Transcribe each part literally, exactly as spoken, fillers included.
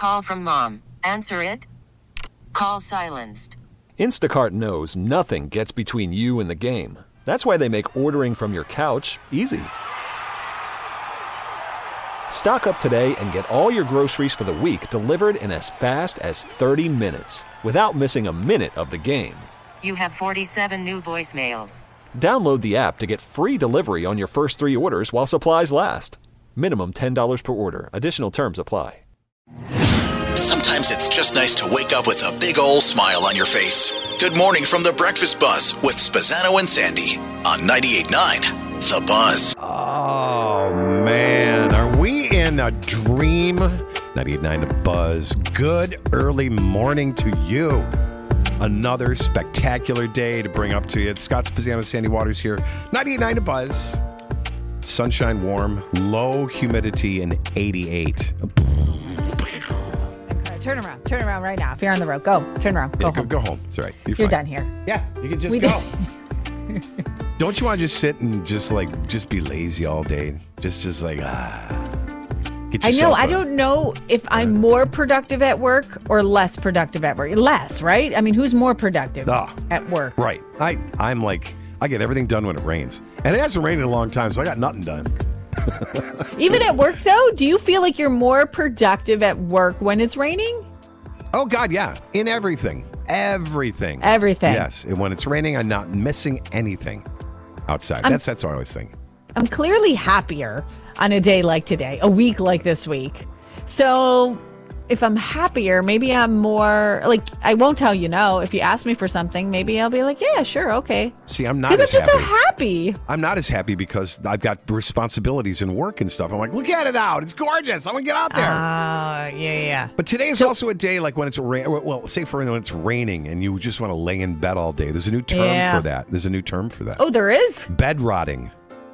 call from mom. Answer it. Call silenced. Instacart knows nothing gets between you and the game. That's why they make ordering from your couch easy. Stock up today and get all your groceries for the week delivered in as fast as thirty minutes without missing a minute of the game. You have forty-seven new voicemails. Download the app to get free delivery on your first three orders while supplies last. Minimum ten dollars per order. Additional terms apply. Sometimes it's just nice to wake up with a big ol' smile on your face. Good morning from the Breakfast Buzz with Spazzano and Sandy on ninety-eight point nine The Buzz. Oh, man. Are we in a dream? ninety-eight point nine The Buzz. Good early morning to you. Another spectacular day to bring up to you. It's Scott Spazzano, Sandy Waters here. ninety-eight point nine The Buzz. Sunshine warm, low humidity, and eighty-eight. Turn around. Turn around right now. If you're on the road, go. Turn around. Go yeah, home. Go, go home. It's all right. You're, you're fine. done here. Yeah, you can just we go. Don't you want to just sit and just like just be lazy all day? Just just like ah. Get I know. a, I don't know if I'm more productive at work or less productive at work. Less, right? I mean, who's more productive ah, at work? Right. I I'm like I get everything done when it rains, and it hasn't rained in a long time, so I got nothing done. Even at work, though, do you feel like you're more productive at work when it's raining? Oh, God, yeah. In everything. Everything. Everything. Yes. And when it's raining, I'm not missing anything outside. I'm, that's that's what I always think. I'm clearly happier on a day like today, a week like this week. So if I'm happier, maybe I'm more, like, I won't tell you no. If you ask me for something, maybe I'll be like, yeah, sure, okay. See, I'm not as as I'm just happy. so happy. I'm not as happy because I've got responsibilities and work and stuff. I'm like, look at it out. It's gorgeous. I want to get out there. Ah, uh, yeah, yeah. But today is so, also a day like when it's rain. Well, say for when it's raining and you just want to lay in bed all day. There's a new term yeah. for that. There's a new term for that. Oh, there is? Bed rotting.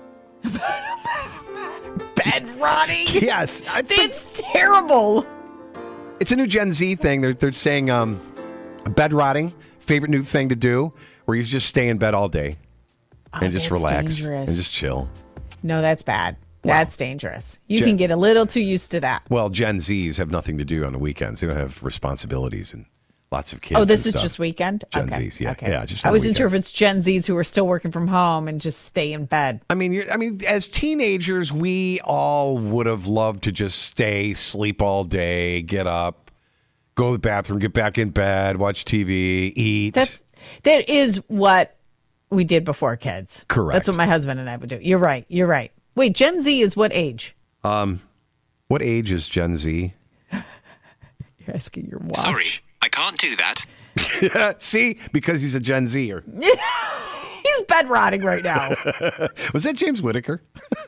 Bed rotting? Yes. I think it's terrible. It's a new Gen Z thing. They're they're saying um, bed rotting, favorite new thing to do, where you just stay in bed all day oh, and just relax dangerous. and just chill. No, that's bad. Wow. That's dangerous. You Gen- can get a little too used to that. Well, Gen Zs have nothing to do on the weekends. They don't have responsibilities and lots of kids. Oh, this and is stuff. just weekend? Gen okay. Zs, yeah. Okay. yeah just I on wasn't weekend. sure if it's Gen Zs who are still working from home and just stay in bed. I mean, you're, I mean, as teenagers, we all would have loved to just stay, sleep all day, get up, go to the bathroom, get back in bed, watch T V, eat. That's, that is what we did before kids. Correct. That's what my husband and I would do. You're right. You're right. Wait, Gen Z is what age? Um, what age is Gen Z? You're asking your watch. Sorry, I can't do that. See? Because he's a Gen Zer. He's bed rotting right now. Was that James Whittaker?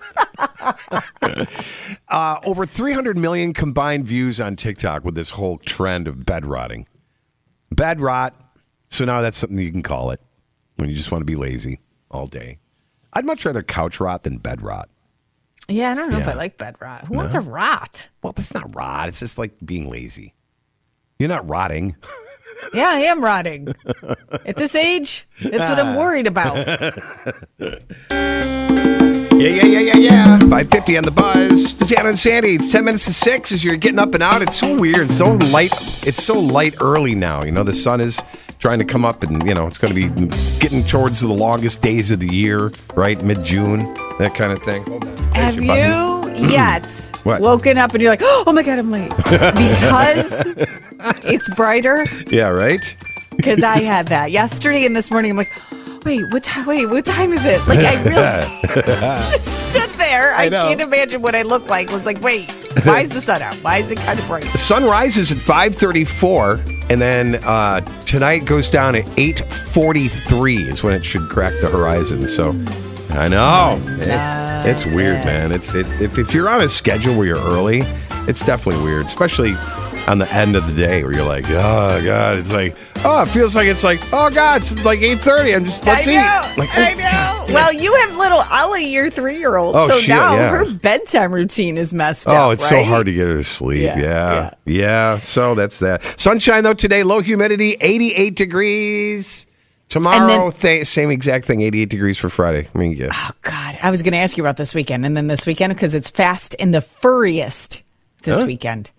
uh, over three hundred million combined views on TikTok with this whole trend of bed rotting. Bed rot. So now that's something you can call it when you just want to be lazy all day. I'd much rather couch rot than bed rot. Yeah, I don't know Yeah. if I like bed rot. Who No? wants a rot? Well, that's not rot. It's just like being lazy. You're not rotting. Yeah, I am rotting. At this age, that's what I'm worried about. Yeah, yeah, yeah, yeah, yeah. five fifty on the Buzz. Spazzano and Sandy. It's ten minutes to six as you're getting up and out. It's so weird. It's so light. It's so light early now. You know, the sun is trying to come up and, you know, it's going to be getting towards the longest days of the year, right? Mid-June, that kind of thing. Have your button. you yet What? woken up and you're like, oh my God, I'm late? Because it's brighter? Yeah, right? Because I had that yesterday and this morning. I'm like, wait, what time? Wait, what time is it? Like, I really just stood there. I, I know. can't imagine what I look like. Was like, wait, why is the sun out? Why is it kind of bright? The sun rises at five thirty-four, and then uh, tonight goes down at eight forty-three is when it should crack the horizon. So, I know. It, it's weird, man. It's it, if, if you're on a schedule where you're early, it's definitely weird, especially on the end of the day where you're like, oh, God. It's like, oh, it feels like it's like, oh, God, it's like eight thirty. I'm just, let's I eat. know. Like, I oh, know. God. Well, you have little Ellie, your three-year-old. Oh, so shit, now yeah. her bedtime routine is messed up. Oh, it's so right? hard to get her to sleep. Yeah. Yeah, Yeah. yeah. So that's that. Sunshine, though, today. Low humidity, eighty-eight degrees. Tomorrow, then, th- same exact thing, eighty-eight degrees for Friday. I mean, yeah. Oh, God. I was going to ask you about this weekend and then this weekend because it's fast and the furriest this Huh? weekend.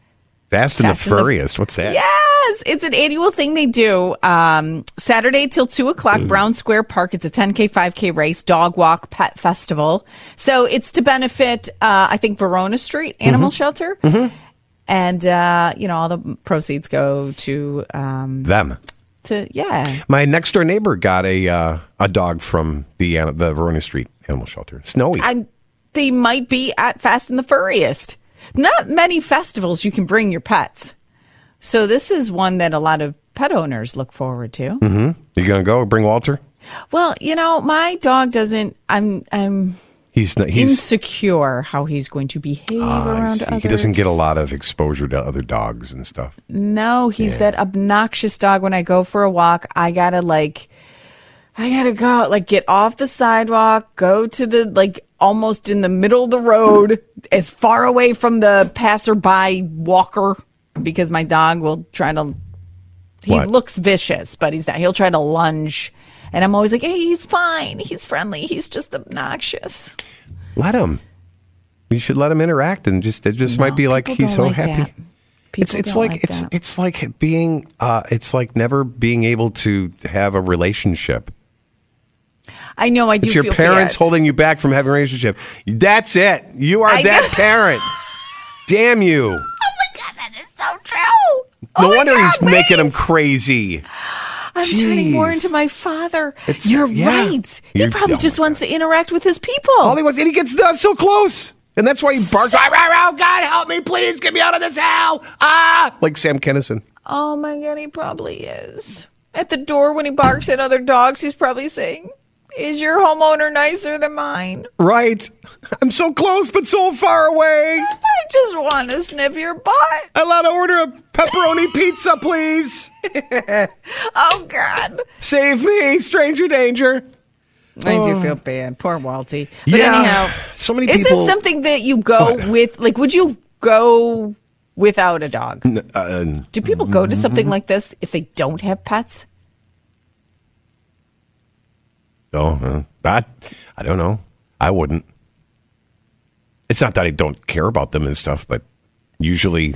Fast and Fast the and the- Furriest. What's that? Yes, it's an annual thing they do. Um, Saturday till two o'clock, Mm. Brown Square Park. It's a ten K, five K race, dog walk, pet festival. So it's to benefit, uh, I think, Verona Street Animal Mm-hmm. Shelter. And, uh, you know, all the proceeds go to, um, Them. to yeah. My next door neighbor got a uh, a dog from the uh, the Verona Street Animal Shelter. Snowy. And they might be at Fast and the Furriest. Not many festivals you can bring your pets. So this is one that a lot of pet owners look forward to. Mm-hmm. You gonna go bring Walter? Well, you know, my dog doesn't. I'm. I'm He's not, he's insecure how he's going to behave Ah, I around see. others. He doesn't get a lot of exposure to other dogs and stuff. No, he's that obnoxious dog. When I go for a walk, I gotta like, I gotta go like get off the sidewalk, go to the like almost in the middle of the road, as far away from the passerby walker, because my dog will try to. He What? looks vicious, but he's not. He'll try to lunge, and I'm always like, "Hey, he's fine. He's friendly. He's just obnoxious." Let him. You should let him interact, and just it just might be like People he's don't so like happy. that. People It's it's don't like, like it's that. it's like being uh it's like never being able to have a relationship. I know. I do. It's your feel parents bad. holding you back from having a relationship. That's it. You are I that know. parent. Damn you. Oh my god, that is so true. No Oh my wonder God, he's making him wait. crazy. I'm turning more Jeez. into my father. It's- You're yeah. right. He You're- probably oh just my wants to interact with his people. All he wants, and he gets uh, so close. And that's why he barks, "Ah, rah, rah, God, help me, please, get me out of this hell. Ah, like Sam Kinison. Oh my god, he probably is. At the door when he barks at other dogs, he's probably saying, "Is your homeowner nicer than mine? Right. I'm so close, but so far away. I just want to sniff your butt." I allowed to order a pepperoni pizza, please. Oh god. Save me, stranger danger. I do feel bad. Poor Walty. But Yeah, anyhow, so many is people- this something that you go What? with? Like, would you go without a dog? Uh, Do people go to something like this if they don't have pets? oh, uh, I, I don't know. I wouldn't. It's not that I don't care about them and stuff, but usually,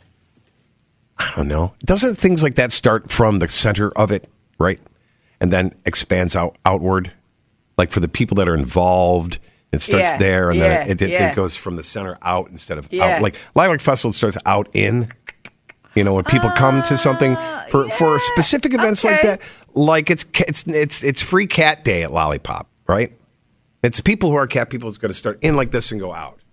I don't know. Doesn't things like that start from the center of it, right? And then expands out outward? Like for the people that are involved, it starts Yeah, there, and yeah, then it, it, yeah. it goes from the center out instead of Yeah. out. Like Lilac Festival starts out in. You know, when people come to something for, for specific events like okay. that, like it's ca- it's it's it's free cat day at Lollipop, right? It's people who are cat people is going to start in like this and go out.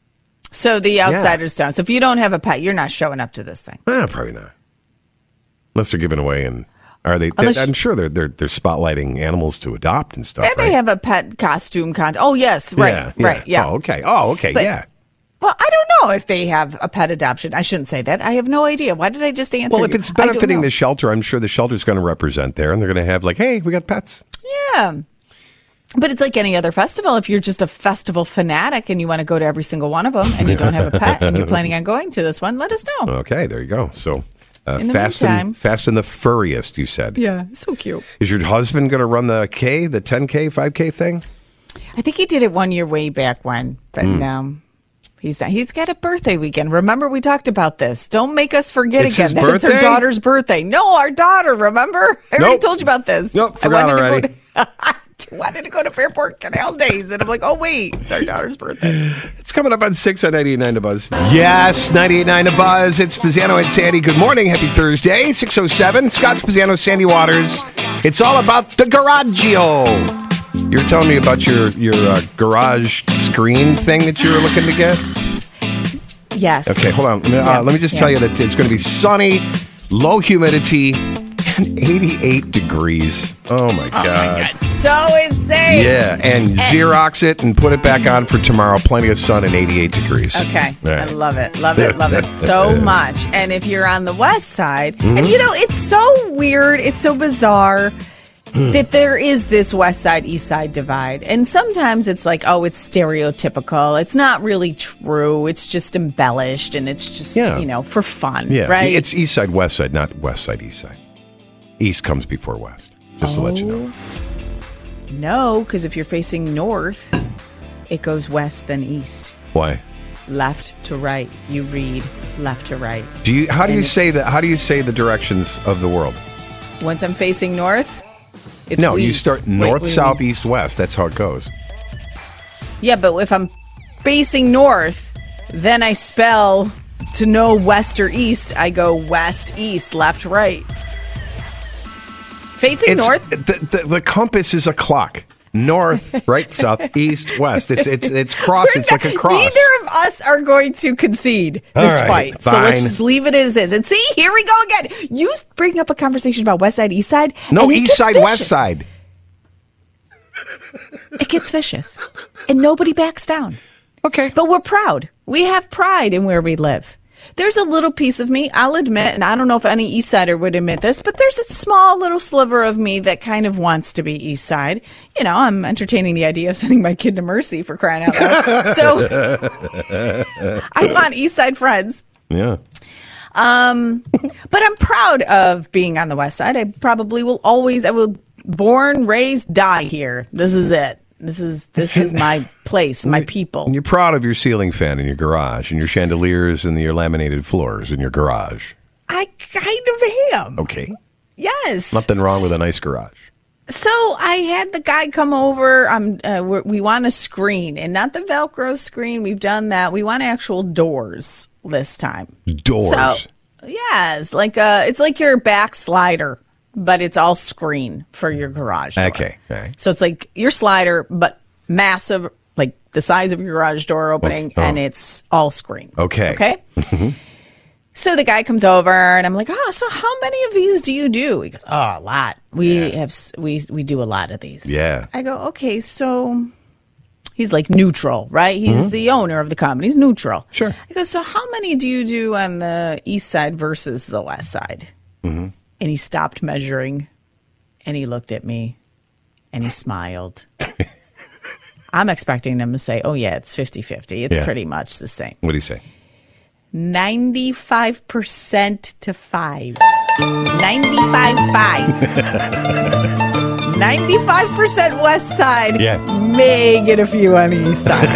So the outsiders don't. So if you don't have a pet, you're not showing up to this thing. Eh, probably not, unless they're giving away and are they? Unless I'm you- sure they're they're they're spotlighting animals to adopt and stuff. And right? they have a pet costume con. Oh yes, right, yeah, yeah. right, yeah. Oh, okay. Oh, okay. But- yeah. Well, I don't know if they have a pet adoption. I shouldn't say that. I have no idea. Why did I just answer? Well, if you? it's I don't benefiting know. the shelter, I'm sure the shelter's going to represent there, and they're going to have like, hey, we got pets. Yeah. But it's like any other festival. If you're just a festival fanatic and you want to go to every single one of them and you don't have a pet and you're planning on going to this one, let us know. Okay, there you go. So, uh, In the fast meantime- and fast and the furriest, you said. Yeah, so cute. Is your husband going to run the K, the ten K, five K thing? I think he did it one year way back when, but Hmm. no. He's he's got a birthday weekend. Remember, we talked about this. Don't make us forget It's again his that it's our birthday? daughter's birthday. No, our daughter. Remember, I already Nope. told you about this. Nope, I forgot wanted already. To go to, I wanted to go to Fairport Canal Days, and I'm like, oh wait, it's our daughter's birthday. It's coming up on six on ninety-eight point nine The Buzz. Yes, ninety-eight point nine The Buzz. It's Pizzano and Sandy. Good morning. Happy Thursday. six oh seven. Scott Pizzano, Sandy Waters. It's all about the Garagio. You were telling me about your, your uh, garage screen thing that you were looking to get? Yes. Okay, hold on. Let me, uh, Yeah, let me just yeah. tell you that it's going to be sunny, low humidity, and eighty-eight degrees. Oh, my God. So insane. Yeah, and Xerox it and put it back on for tomorrow. Plenty of sun and eighty-eight degrees. Okay. All I right. love it. Love it. Love it so much. And if you're on the west side, Mm-hmm. and you know, it's so weird, it's so bizarre that there is this west side, east side divide. And sometimes it's like, oh, it's stereotypical. It's not really true. It's just embellished and it's just, Yeah. you know, for fun. Yeah, Right? it's east side, west side, not west side, east side. East comes before west, just to let you know. no, because if you're facing north, it goes west then east. Why? left to right. You read left to right. Do you? How do And you it's- say that? How do you say the directions of the world? Once I'm facing north, it's no, we. you start Wait, north, wait, south, wait. east, west. That's how it goes. Yeah, but if I'm facing north, then I spell to know west or east. I go west, east, left, right. Facing It's, north. the, the, the compass is a clock. North, right, south, east, west. It's it's it's cross. We're It's like a not- cross. Neither of us are going to concede All this right, fight. So let's fine. just leave it as is. And see, here we go again. You bring up a conversation about west side, east side. No, and it east gets side, vicious. west side. It gets vicious. And nobody backs down. Okay. But we're proud. We have pride in where we live. There's a little piece of me, I'll admit, and I don't know if any East Sider would admit this, but there's a small little sliver of me that kind of wants to be East Side. You know, I'm entertaining the idea of sending my kid to Mercy for crying out loud. So I want East Side friends. Yeah. Um, but I'm proud of being on the West Side. I probably will always, I will born, raised, die here. This is it. This is this is my place, my people. And you're proud of your ceiling fan in your garage and your chandeliers and your laminated floors in your garage. I kind of am. Okay. Yes. Nothing wrong with a nice garage. So I had the guy come over. Um, uh, we're, we want a screen, and not the Velcro screen. We've done that. We want actual doors this time. Doors. So yes, like uh, it's like your back slider, but it's all screen for your garage door. Okay. All right. So it's like your slider, but massive, like the size of your garage door opening, Oh. and it's all screen. Okay. Okay. So the guy comes over, and I'm like, "Oh, so how many of these do you do?" He goes, "Oh, a lot. We have s- we we do a lot of these." Yeah. I go, "Okay, so." He's like neutral, right? He's the owner of the company. He's neutral. Sure. I go, "So how many do you do on the east side versus the west side?" Mm-hmm. And he stopped measuring, and he looked at me, and he smiled. I'm expecting him to say, "Oh, yeah, it's fifty-fifty. It's Yeah. pretty much the same." What do you say? ninety-five percent to five. ninety-five five. ninety-five percent west side. Yeah. May get a few on the east side.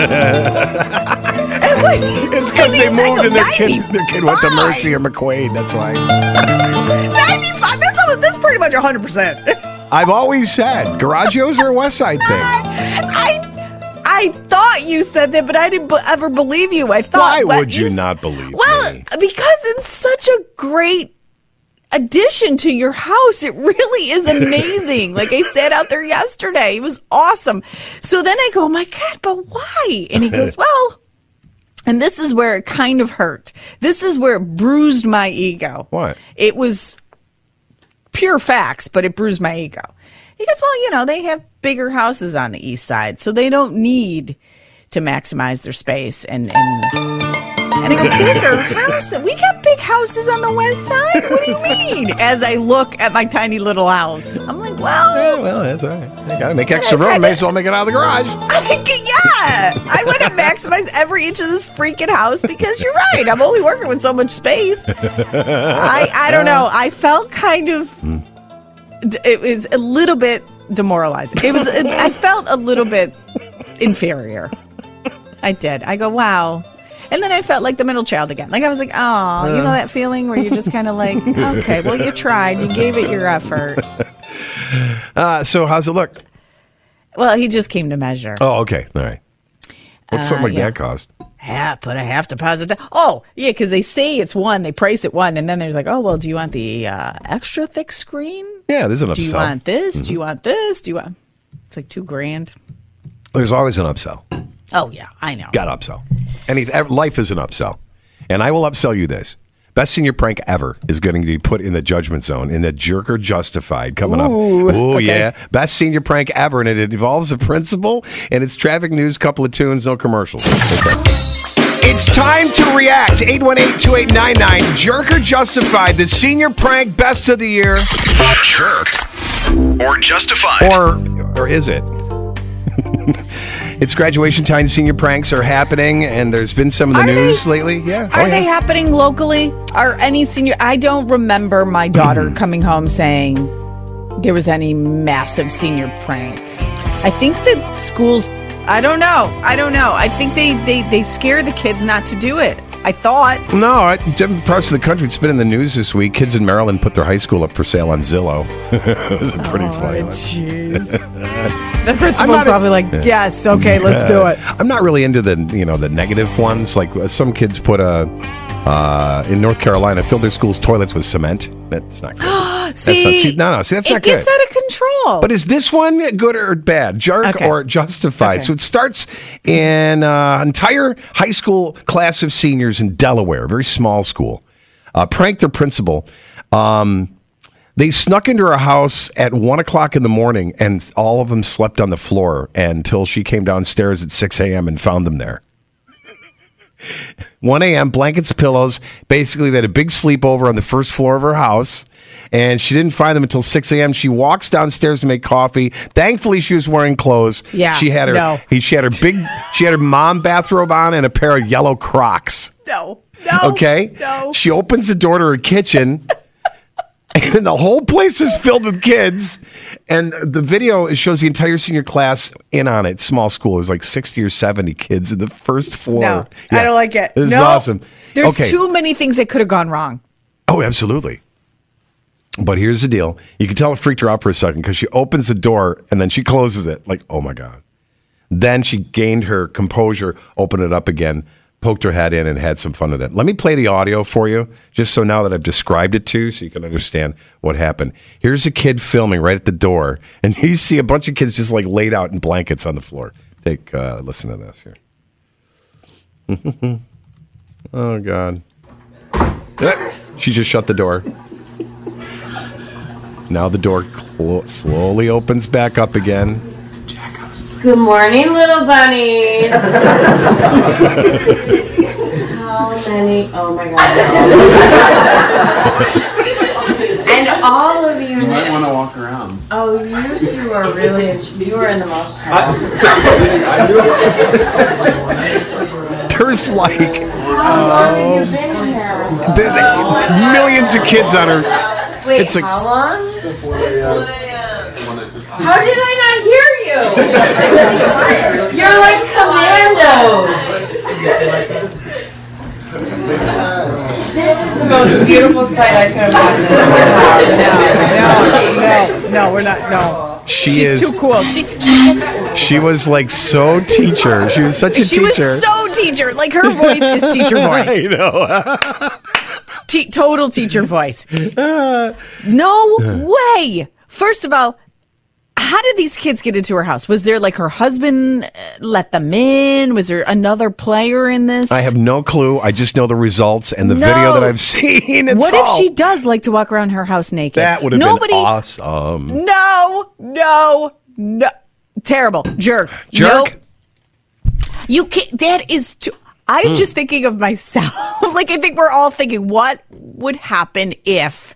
And like, It's because and they he's like, moved and their kid, their kid went to ninety-five. Mercy or McQuaid. That's why. ninety-five. That's, almost, that's pretty much one hundred percent. I've always said Garagios are a West Side thing. I I thought you said that, but I didn't be- ever believe you. I thought. Why West- would you East- not believe Well, me? because it's such a great addition to your house. It really is amazing. Like I sat out there yesterday. It was awesome. So then I go, oh my God, but why? And he goes, well, and this is where it kind of hurt. This is where it bruised my ego. What? It was pure facts, but it bruised my ego. He goes, well, you know, they have bigger houses on the east side, so they don't need to maximize their space. And and, and I go, bigger houses? We got big houses on the west side? What do you mean? As I look at my tiny little house, I'm like, well, Yeah, well, that's all right. I got to make extra room. May as well make it out of the garage. I, yeah, I want to maximize every inch of this freaking house because you're right. I'm only working with so much space. I, I don't know. I felt kind of, it was a little bit demoralizing. It was, I felt a little bit inferior. I did. I go, wow. And then I felt like the middle child again. Like I was like, oh, you know that feeling where you're just kind of like, okay, well, you tried. You gave it your effort. Uh, so how's it look? Well, he just came to measure. Oh, okay. All right. What's something like yeah. that cost? Yeah, put a half deposit down. Oh, yeah, because they say it's one, they price it one, and then there's like, oh, well, do you want the uh, extra thick screen? Yeah, there's an upsell. Do you want this? Do you want this? Do you want? It's like two grand. There's always an upsell. Oh yeah, I know. Got upsell. Any life is an upsell, and I will upsell you this. Best senior prank ever is going to be put in the judgment zone in the Jerker Justified coming Ooh, up. Oh okay. yeah, best senior prank ever, and it involves a principal and it's traffic news, couple of tunes, no commercials. Okay. It's time to react. eight one eight, two eight nine nine. Jerker Justified, the senior prank best of the year, Jerk or justified. or or is it? It's graduation time. Senior pranks are happening, and there's been some in the Are news they? lately. Yeah. Are Oh, they yeah. happening locally? Are any senior? I don't remember my daughter coming home saying there was any massive senior prank. I think that schools. I don't know. I don't know. I think they, they, they scare the kids not to do it. I thought. No, I, different parts of the country. It's been in the news this week. Kids in Maryland put their high school up for sale on Zillow. It was a pretty oh, funny one. Jeez. The principal's probably a, like, yes, okay, let's do it. I'm not really into the you know the negative ones. Like uh, some kids put a uh, in North Carolina filled their school's toilets with cement. That's not good. see, that's not, see, no, no, see, that's it not good. gets out of control. But is this one good or bad? Jerk Okay. or justified? Okay. So it starts in an uh, entire high school class of seniors in Delaware, a very small school, uh, pranked their principal. Um, they snuck into her house at one o'clock in the morning, and all of them slept on the floor until she came downstairs at six a.m. and found them there. one a.m., blankets, pillows. Basically, they had a big sleepover on the first floor of her house, and she didn't find them until six a.m. She walks downstairs to make coffee. Thankfully, she was wearing clothes. Yeah, she had her. no. She had her big. She had her mom bathrobe on and a pair of yellow Crocs. No, no, Okay. no. She opens the door to her kitchen. And the whole place is filled with kids. And the video it shows the entire senior class in on it. Small school. There's like sixty or seventy kids in the first floor. No, Yeah. I don't like it. This is no. awesome. There's Okay. too many things that could have gone wrong. Oh, absolutely. But here's the deal. You can tell it freaked her out for a second because she opens the door and then she closes it. Like, oh, my God. Then she gained her composure, opened it up again, poked her head in, and had some fun with it. Let me play the audio for you, just so now that I've described it to you, so you can understand what happened. Here's a kid filming right at the door, and you see a bunch of kids just like laid out in blankets on the floor. Take uh, listen to this here. Oh, God. She just shut the door. Now the door clo- slowly opens back up again. Good morning, little bunnies. How many? Oh my God. And all of you. You might want to walk around. Oh, you two are really. You are in the most trouble. There's like How long have you been here? there's like millions of kids on her. Wait, It's like- how long? How did I not hear you? You're like commandos. This is the most beautiful sight I could have imagined. No, no, no, we're not. No, She she's is too cool. She she was like so teacher. She was such a she teacher. was so teacher. Like her voice is teacher I voice. know. Te- total teacher voice. No way. First of all, how did these kids get into her house? Was there like her husband uh, let them in? Was there another player in this? I have no clue. I just know the results and the No. video that I've seen. It's What all- if she does like to walk around her house naked? That would have Nobody, been awesome. No, no, no. Terrible. Jerk. Jerk? Nope. You can't. That is too. I'm Hmm. just thinking of myself. Like, I think we're all thinking, what would happen if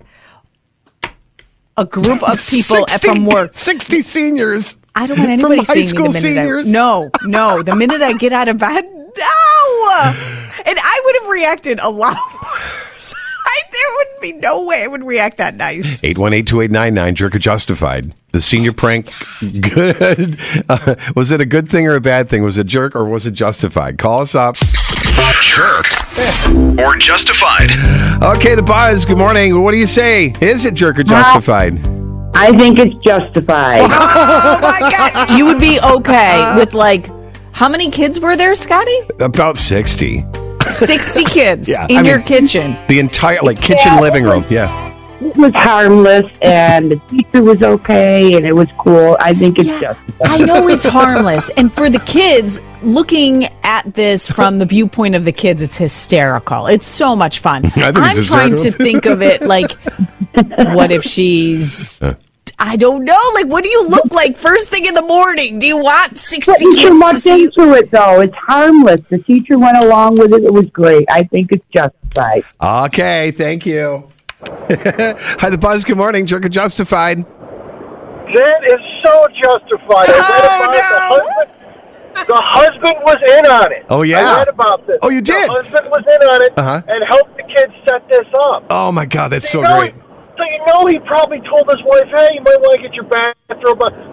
a group of people sixty, from work. sixty seniors. I don't want anybody from high seeing school me the minute seniors. I, no, no. The minute I get out of bed, no. And I would have reacted a lot worse. I, there would be no way I would react that nice. eight one eight, two eight nine nine, Jerk or Justified. The senior prank, good. Uh, was it a good thing or a bad thing? Was it jerk or was it justified? Call us up. Jerk or justified. Okay, the buzz. Good morning. What do you say? Is it jerk or justified? I think it's justified. Oh my God. You would be okay with like, how many kids were there, Scotty? About sixty. sixty kids Yeah, in I your mean- kitchen. The entire, like, kitchen, Yeah. living room. Yeah. It was harmless, and the teacher was okay, and it was cool. I think it's Yeah, justified. I know it's harmless. And for the kids, looking at this from the viewpoint of the kids, it's hysterical. It's so much fun. I think I'm it's trying to hysterical. think of it like, what if she's... I don't know. Like, what do you look like first thing in the morning? Do you want sixty Putting kids too to much see? into it, though. It's harmless. The teacher went along with it. It was great. I think it's justified. Okay, thank you. Hi, the buzz. Good morning. Jerk or justified? That is so justified. I read Oh, about no. the husband. The husband was in on it. Oh, yeah. I read about this. Oh, you did? The husband was in on it Uh-huh. and helped the kids set this up. Oh, my God, that's so you know, great. So you know he probably told his wife, hey, you might want to get your bathrobe on.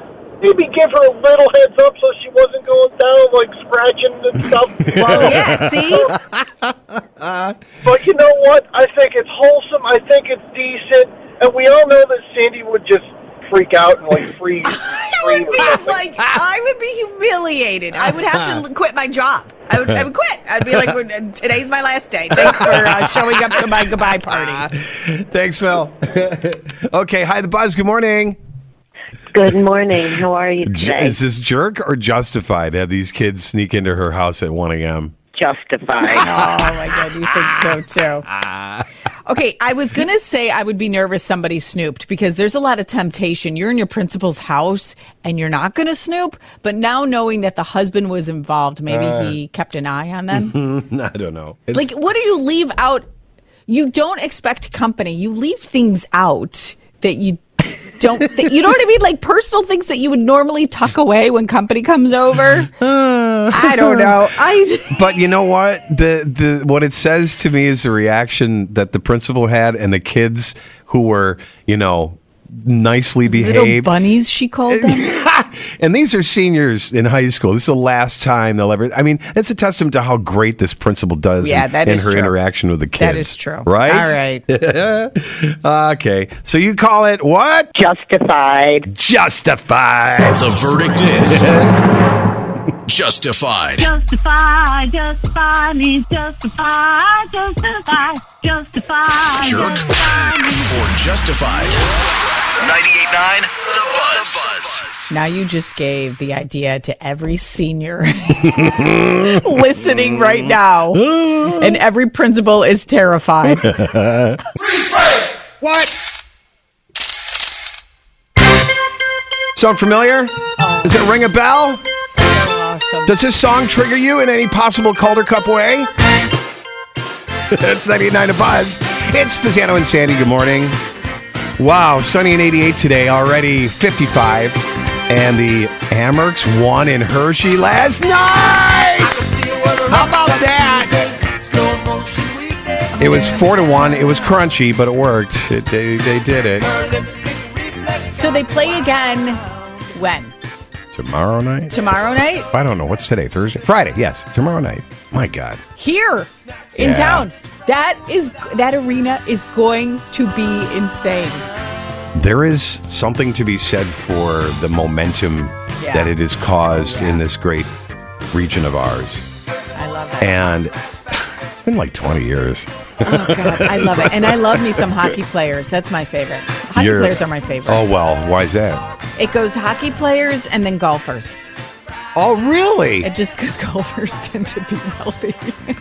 maybe give her a little heads up so she wasn't going down, like, scratching and stuff. Well, yeah, see? But you know what? I think it's wholesome. I think it's decent. And we all know that Sandy would just freak out and, like, freeze. I would be, like, I would be humiliated. I would have to quit my job. I would, I would quit. I'd be like, today's my last day. Thanks for uh, showing up to my goodbye party. Thanks, Phil. Okay, hi, The Buzz. Good morning. Good morning. How are you today? Is this jerk or justified to have these kids sneak into her house at one a.m.? Justified. Oh, my God. You think so, too. Okay, I was going to say I would be nervous somebody snooped because there's a lot of temptation. You're in your principal's house and you're not going to snoop. But now knowing that the husband was involved, maybe uh, he kept an eye on them. I don't know. It's, like, what do you leave out? You don't expect company. You leave things out that you don't think, you know what I mean? Like personal things that you would normally tuck away when company comes over. I don't know. I. But you know what? The the what it says to me is the reaction that the principal had and the kids who were, you know, nicely behaved. Little bunnies, she called them. And these are seniors in high school. This is the last time they'll ever. I mean, it's a testament to how great this principal does yeah, in, that in is her true. interaction with the kids. That is true. Right? All right. Okay. So you call it what? Justified. Justified. The verdict is justified. Justify, justify me, justify, justify, justify. Jerk or justified. ninety-eight point nine The Buzz. The Buzz. Now you just gave the idea to every senior listening right now. And every principal is terrified. Freeze frame! What? Sound familiar? Oh. Does it ring a bell? So awesome. Does this song trigger you in any possible Calder Cup way? It's ninety-eight point nine The Buzz. It's Pisano and Sandy. Good morning. Wow, sunny and eighty-eight today, already fifty-five. And the Amerks won in Hershey last night! How about that? It was four to one. It was crunchy, but it worked. It, they, they did it. So they play again when? Tomorrow night? Tomorrow night? I don't know. What's today? Thursday? Friday, yes. Tomorrow night. My God. Here in Yeah. town. That is that arena is going to be insane. There is something to be said for the momentum Yeah. that it has caused in this great region of ours. I love it. And it's been like twenty years. Oh, God, I love it. And I love me some hockey players. That's my favorite. Hockey You're- players are my favorite. Oh, well, why is that? It goes hockey players and then golfers. Oh, really? It just because golfers tend to be wealthy.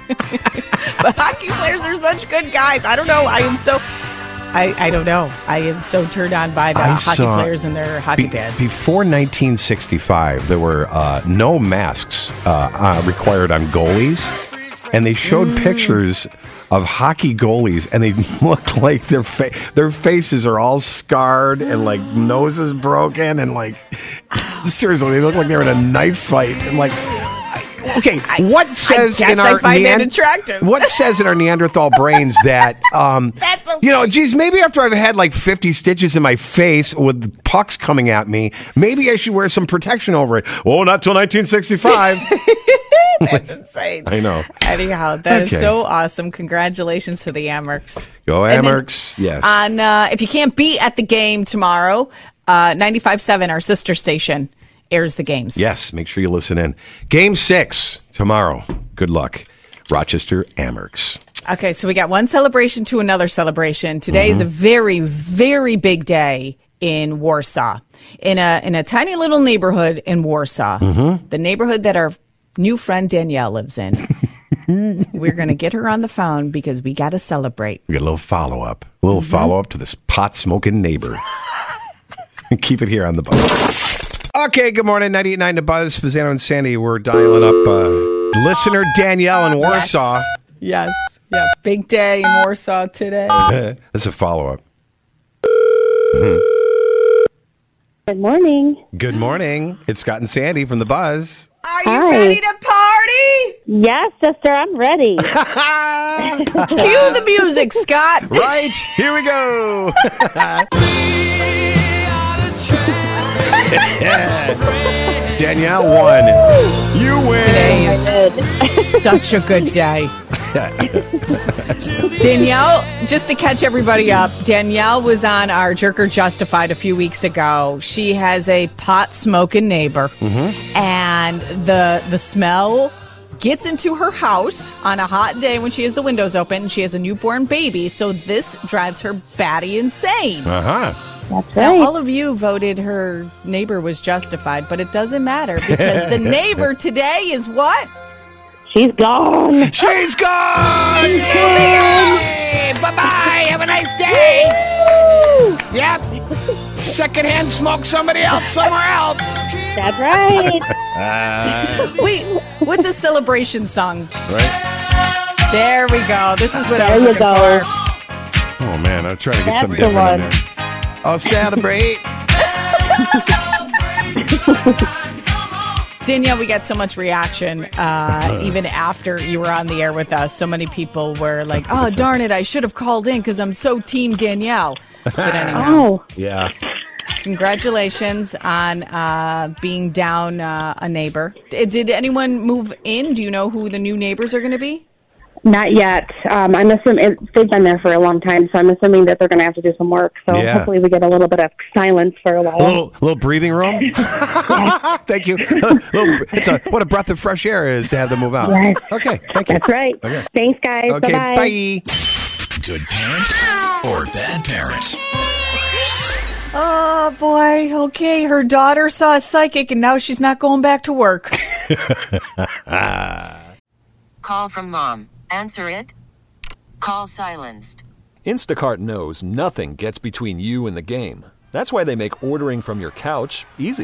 But hockey players are such good guys. I don't know. I am so... I, I don't know. I am so turned on by the I hockey saw- players and their hockey Be- pads. Before nineteen sixty-five, there were uh, no masks uh, uh, required on goalies, and they showed Mm. pictures of hockey goalies, and they look like their fa- their faces are all scarred and like noses broken, and like seriously, they look like they're in a knife fight. And like, okay, what says guess in I our find that attractive. what says in our Neanderthal brains that um, That's okay. you know, geez, maybe after I've had like fifty stitches in my face with pucks coming at me, maybe I should wear some protection over it. Oh, not till nineteen sixty-five. That's insane. I know. Anyhow, that Okay. is so awesome. Congratulations to the Amerks. Go And then Amerks. Yes. On uh, if you can't be at the game tomorrow, uh, ninety-five point seven, our sister station, airs the games. Yes, make sure you listen in. Game six tomorrow. Good luck. Rochester Amerks. Okay, so we got one celebration to another celebration. Today Mm-hmm. is a very, very big day in Warsaw, in a in a tiny little neighborhood in Warsaw, Mm-hmm. the neighborhood that our new friend Danielle lives in. We're going to get her on the phone because we got to celebrate. We got a little follow up. A little Mm-hmm. follow up to this pot smoking neighbor. Keep it here on the Buzz. Okay, good morning. ninety-eight point nine The Buzz. Pisano and Sandy. We're dialing up uh, listener Danielle in Warsaw. Yes. Yeah. Big day in Warsaw today. That's a follow up. Good morning. Good morning. It's Scott and Sandy from The Buzz. Are you Hi. ready to party? Yes, sister, I'm ready. Cue the music, Scott. Right, here we go. Danielle won. You win. Today is such a good day. Danielle, just to catch everybody up, Danielle was on our Jerker Justified a few weeks ago. She has a pot smoking neighbor, Mm-hmm. and the the smell gets into her house on a hot day when she has the windows open. She has a newborn baby, so this drives her batty insane. Uh-huh. That's Now, right. all of you voted her neighbor was justified, but it doesn't matter because the neighbor today is what? She's gone. She's gone! She's Bye-bye! Have a nice day! Yep. Secondhand smoke somebody else somewhere else. That's right. Wait, what's a celebration song? Right? There we go. This is what I There was you looking go. for. Oh, man, I'm trying to get That's something the different in one. there. I'll celebrate. Danielle, we got so much reaction uh, even after you were on the air with us. So many people were like, oh, darn it, I should have called in because I'm so team Danielle. But anyhow, Oh, Yeah. congratulations on uh, being down uh, a neighbor. D- did anyone move in? Do you know who the new neighbors are going to be? not yet. Um, I'm assuming they've been there for a long time, so I'm assuming that they're going to have to do some work. So Yeah. hopefully we get a little bit of silence for a while. A little, little breathing room. Thank you. Little, it's a, what a breath of fresh air it is to have them move out. Yes. Okay, thank you. That's right. Okay. Thanks, guys. Okay, Bye-bye. bye. Good parent or bad parent? Oh, boy. Okay, her daughter saw a psychic, and now she's not going back to work. Call from mom. Answer it. Call silenced. Instacart knows nothing gets between you and the game. That's why they make ordering from your couch easy.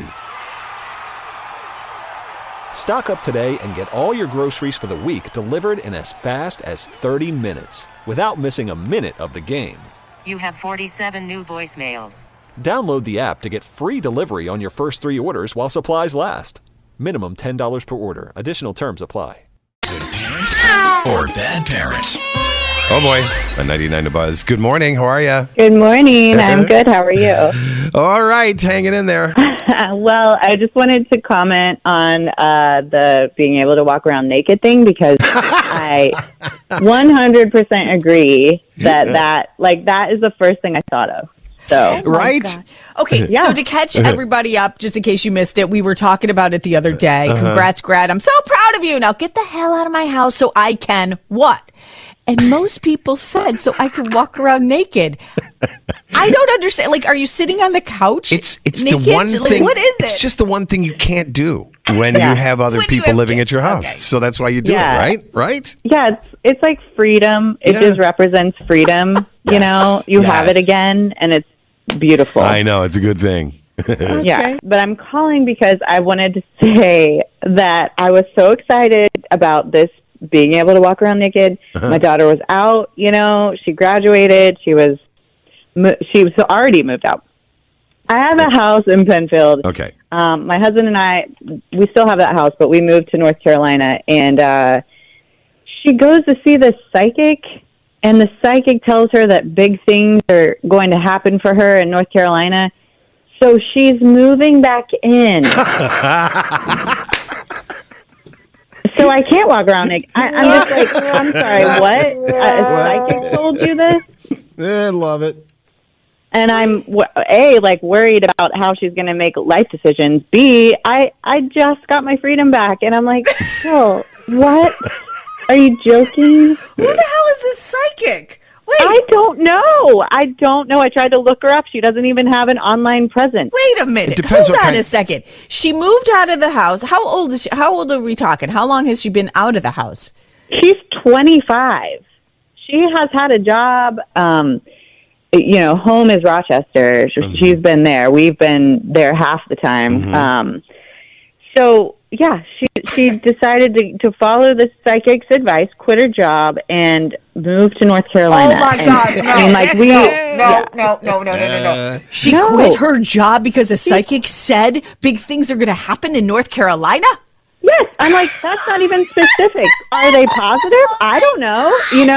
Stock up today and get all your groceries for the week delivered in as fast as thirty minutes without missing a minute of the game. You have forty-seven new voicemails. Download the app to get free delivery on your first three orders while supplies last. Minimum ten dollars per order. Additional terms apply. Good parent or bad parent? Oh boy, a ninety-nine to Buzz. Good morning. How are you? Good morning. I'm good. How are you? All right, hanging in there. Well, I just wanted to comment on uh, the being able to walk around naked thing because I one hundred percent agree that that like that is the first thing I thought of. So right. Okay, Yeah. so to catch everybody up, just in case you missed it, we were talking about it the other day. Uh-huh. Congrats, Grad. I'm so proud of you. Now get the hell out of my house so I can what? And most people said so I could walk around naked. I don't understand. Like, are you sitting on the couch? It's it's naked? the one Like, thing. what is It's it? just the one thing you can't do when Yeah. you have other When you people have living kids. at your house. Okay. So that's why you do Yeah. it, right? Right? yeah, it's it's like freedom. It Yeah. just represents freedom. You Yes. know, you have Yes. it again, and it's beautiful. I know it's a good thing. Yeah, but I'm calling because I wanted to say that I was so excited about this being able to walk around naked. Uh-huh. My daughter was out, you know, she graduated. She was mo- she was already moved out. I have a house in Penfield. Okay. Um, my husband and I, we still have that house, but we moved to North Carolina, and uh, she goes to see this psychic, and the psychic tells her that big things are going to happen for her in North Carolina. So she's moving back in. So I can't walk around naked. I, I'm just like, oh, I'm sorry, what? A psychic told you this? I love it. And I'm, w- A, like, worried about how she's going to make life decisions. B, I, I just got my freedom back. And I'm like, oh, what? Are you joking? Who the hell is this psychic? Wait, I don't know. I don't know. I tried to look her up. She doesn't even have an online presence. wait a minute. It depends Hold what on kind- a second. She moved out of the house. How old is she? How old are we talking? How long has she been out of the house? She's twenty-five. She has had a job. Um, you know, home is Rochester. She- She's been there. We've been there half the time. Mhm. Um, so yeah, she she decided to, to follow the psychic's advice, quit her job, and move to North Carolina. Oh my And- God! No, I mean, like we. no, yeah. no, no, no, no, no, no. She No. quit her job because a psychic said big things are going to happen in North Carolina. Yes, I'm like, that's not even specific. Are they positive? I don't know. You know.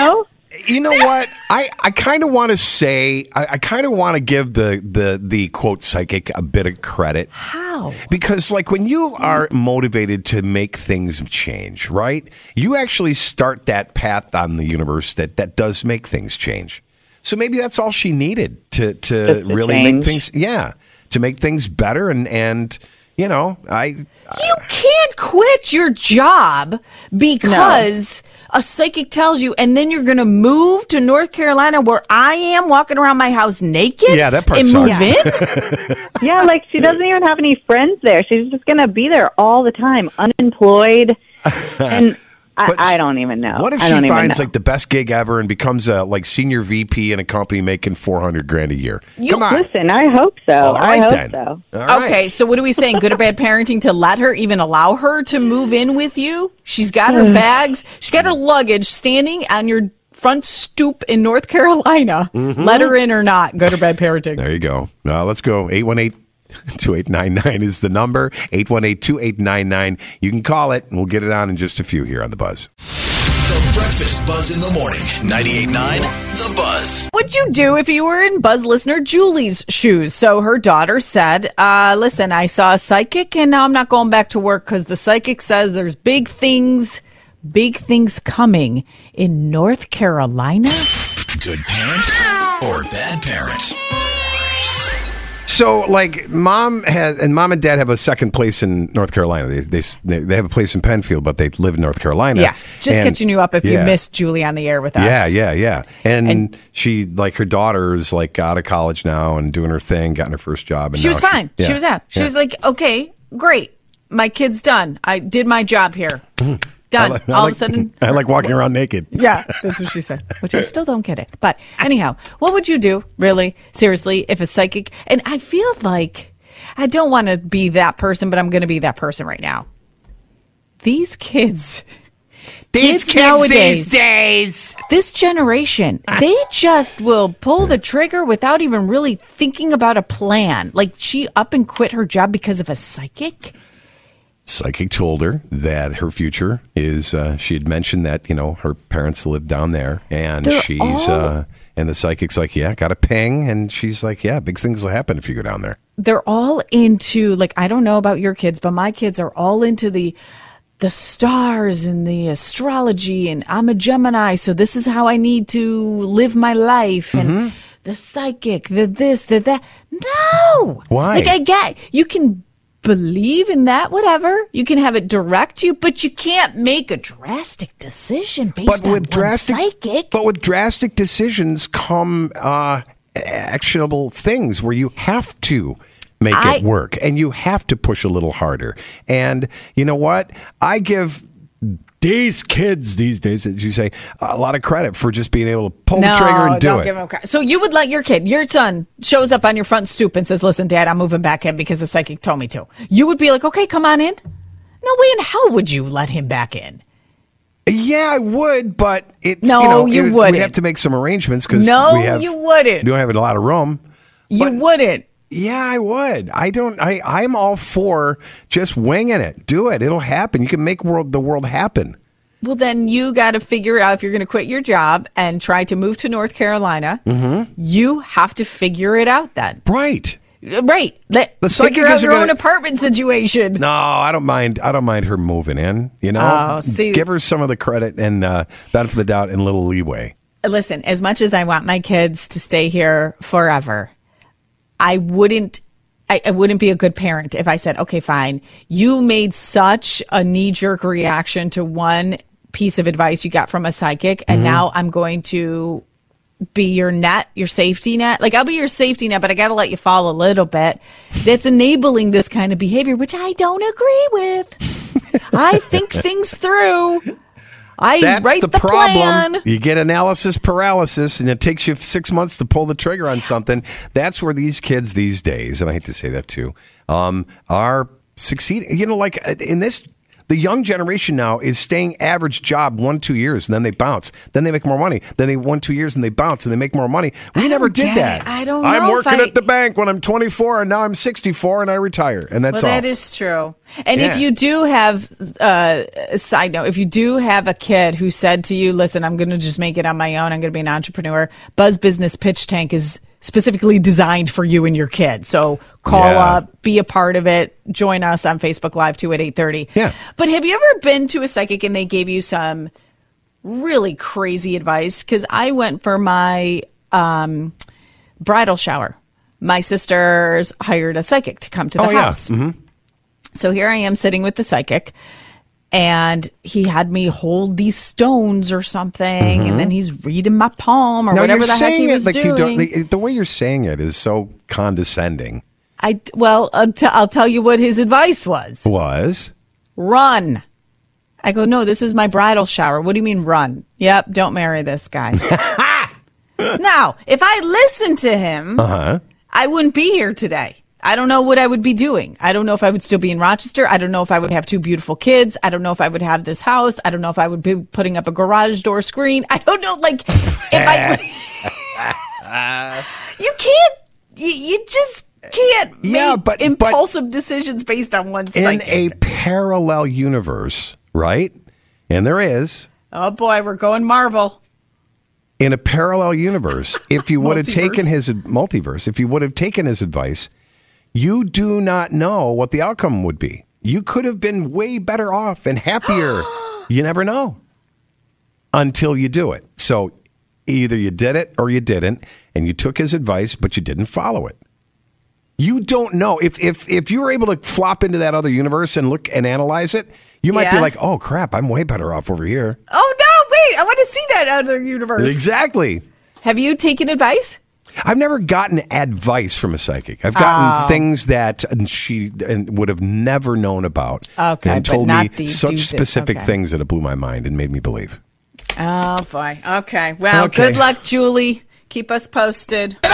You know what? I, I kind of want to say, I, I kind of want to give the, the, the quote psychic a bit of credit. How? Because like when you are motivated to make things change, right? You actually start that path on the universe that, that does make things change. So maybe that's all she needed to, to really change. make things, yeah, to make things better. And, and you know, I... You can't quit your job because... No. A psychic tells you, and then you're going to move to North Carolina where I am walking around my house naked? Yeah, that part and sucks. move in? Yeah, like she doesn't even have any friends there. She's just going to be there all the time, unemployed. And I, I don't even know. What if I she don't finds even know. like the best gig ever and becomes a like senior V P in a company making four hundred grand a year? You, Come on. Listen, I hope so. All right, I hope then. so. All right. Okay, so what are we saying? Good or bad parenting to let her even allow her to move in with you? She's got her bags. She's got her luggage standing on your front stoop in North Carolina. Mm-hmm. Let her in or not. Good or bad parenting. There you go. Uh, let's go. eight one eight, two eight nine nine is the number. eight one eight, two eight nine nine. You can call it, and we'll get it on in just a few here on The Buzz. The Breakfast Buzz in the morning. ninety-eight point nine The Buzz. What'd you do if you were in Buzz listener Julie's shoes? So her daughter said, uh, listen, I saw a psychic and now I'm not going back to work because the psychic says there's big things, big things coming in North Carolina. Good parent or bad parent? So, like, mom has, and mom and dad have a second place in North Carolina. They they they have a place in Penfield, but they live in North Carolina. Yeah, just and, catching you up if yeah. you missed Julie on the air with us. Yeah, yeah, yeah. And, And- she, like, her daughter is like out of college now and doing her thing, gotten her first job. And She now was fine. yeah, She was out. She yeah. was like, okay, great. My kid's done. I did my job here. I Done. like, I All like, of a sudden. I like walking around naked. Yeah, that's what she said, which I still don't get it. But anyhow, what would you do, really, seriously, if a psychic, and I feel like I don't want to be that person, but I'm going to be that person right now. These kids, These kids nowadays, these days, this generation, they just will pull the trigger without even really thinking about a plan. Like she up and quit her job because of a psychic. Psychic told her that her future is, uh, she had mentioned that, you know, her parents live down there and They're she's, all- uh, and the psychic's like, yeah, got a ping. And she's like, yeah, big things will happen if you go down there. They're all into, like, I don't know about your kids, but my kids are all into the the stars and the astrology, and I'm a Gemini, so this is how I need to live my life, and Mm-hmm. the psychic, the this, the that. No! Why? Like, I get, you can believe in that, whatever. You can have it direct you, but you can't make a drastic decision based on one psychic. But with drastic decisions come uh, actionable things where you have to make I- it work and you have to push a little harder. And you know what? I give these kids these days, as you say, a lot of credit for just being able to pull No, the trigger and do don't it. give him credit. So you would let your kid, your son, shows up on your front stoop and says, "Listen, Dad, I'm moving back in because the psychic told me to." You would be like, "Okay, come on in." No way in hell would you let him back in. Yeah, I would, but it's No, you know you it- wouldn't. We have to make some arrangements because No, we have, you wouldn't. We don't have a lot of room. You But- wouldn't. Yeah, I would. I don't. I. I'm all for just winging it. Do it. It'll happen. You can make world the world happen. Well, then you got to figure out if you're going to quit your job and try to move to North Carolina. Mm-hmm. You have to figure it out then. Right. Right. Let, The psychic figure out isn't your gonna- own apartment situation. No, I don't mind. I don't mind her moving in. You know, Oh, see- give her some of the credit and uh, benefit of the doubt and a little leeway. Listen, as much as I want my kids to stay here forever, I wouldn't I, I wouldn't be a good parent if I said, okay, fine, you made such a knee-jerk reaction to one piece of advice you got from a psychic, and Mm-hmm. now I'm going to be your net, your safety net. Like, I'll be your safety net, but I got to let you fall a little bit. That's enabling this kind of behavior, which I don't agree with. I think things through. I That's write the, the problem. plan. You get analysis paralysis, and it takes you six months to pull the trigger on something. That's where these kids these days, and I hate to say that too, um, are succeeding. You know, like in this The young generation now is staying average job one, two years, and then they bounce. Then they make more money. Then they one, two years, and they bounce, and they make more money. We never did that. It. I don't know. I'm working I... at the bank when I'm twenty-four, and now I'm sixty-four, and I retire, and that's well, all. That is true. And Yeah. if you do have, uh, a side note, if you do have a kid who said to you, listen, I'm going to just make it on my own, I'm going to be an entrepreneur, Buzz Business Pitch Tank is specifically designed for you and your kid. So call Yeah. up, be a part of it, join us on Facebook Live too at eight thirty. Yeah. But have you ever been to a psychic and they gave you some really crazy advice? Because I went for my um, bridal shower. My sisters hired a psychic to come to the Oh, yeah. house. Mhm. So here I am sitting with the psychic, and he had me hold these stones or something, Mhm. and then he's reading my palm or Now, whatever you're the heck saying he it was like doing. you don't. The, the way you're saying it is so condescending. I well, I'll, t- I'll tell you what his advice was: Was run. I go, no, this is my bridal shower. What do you mean run? Yep, don't marry this guy. Now, if I listened to him, uh huh. I wouldn't be here today. I don't know what I would be doing. I don't know if I would still be in Rochester. I don't know if I would have two beautiful kids. I don't know if I would have this house. I don't know if I would be putting up a garage door screen. I don't know, like, if I... you can't... You, you just can't Yeah, make but- impulsive decisions based on one In psychic. a parallel universe, right? And there is. Oh, boy, we're going Marvel. In a parallel universe, if you would have Multiverse. taken his multiverse, if you would have taken his advice, you do not know what the outcome would be. You could have been way better off and happier. You never know until you do it. So either you did it or you didn't, and you took his advice, but you didn't follow it. You don't know. If if if you were able to flop into that other universe and look and analyze it, you might be Yeah. like, oh crap, I'm way better off over here. Oh, no, wait. I want to see that other universe. Exactly. Have you taken advice? I've never gotten advice from a psychic. I've gotten Oh. things that she and would have never known about. Okay, and but told not me the do such this. specific Okay. things that it blew my mind and made me believe. Oh, boy. Okay. Well, Okay. good luck, Julie. Keep us posted. Play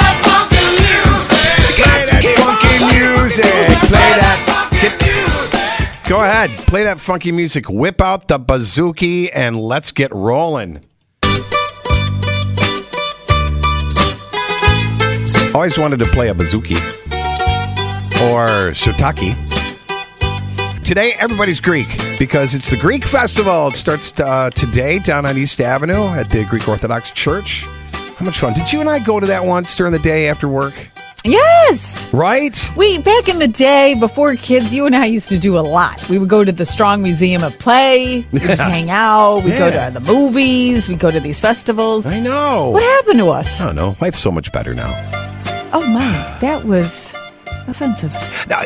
that funky music. Play that. Get- Go ahead. Play that funky music. Whip out the bazooki and let's get rolling. Always wanted to play a bazooki or shiitake. Today, everybody's Greek because it's the Greek Festival. It starts uh, today down on East Avenue at the Greek Orthodox Church. How much fun. Did you and I go to that once during the day after work? Yes. Right? We, back in the day, before kids, you and I used to do a lot. We would go to the Strong Museum of Play. We'd just Yeah. hang out. We'd go Yeah. to the movies. We'd go to these festivals. I know. What happened to us? I don't know. Life's so much better now. Oh, my. That was offensive. Now,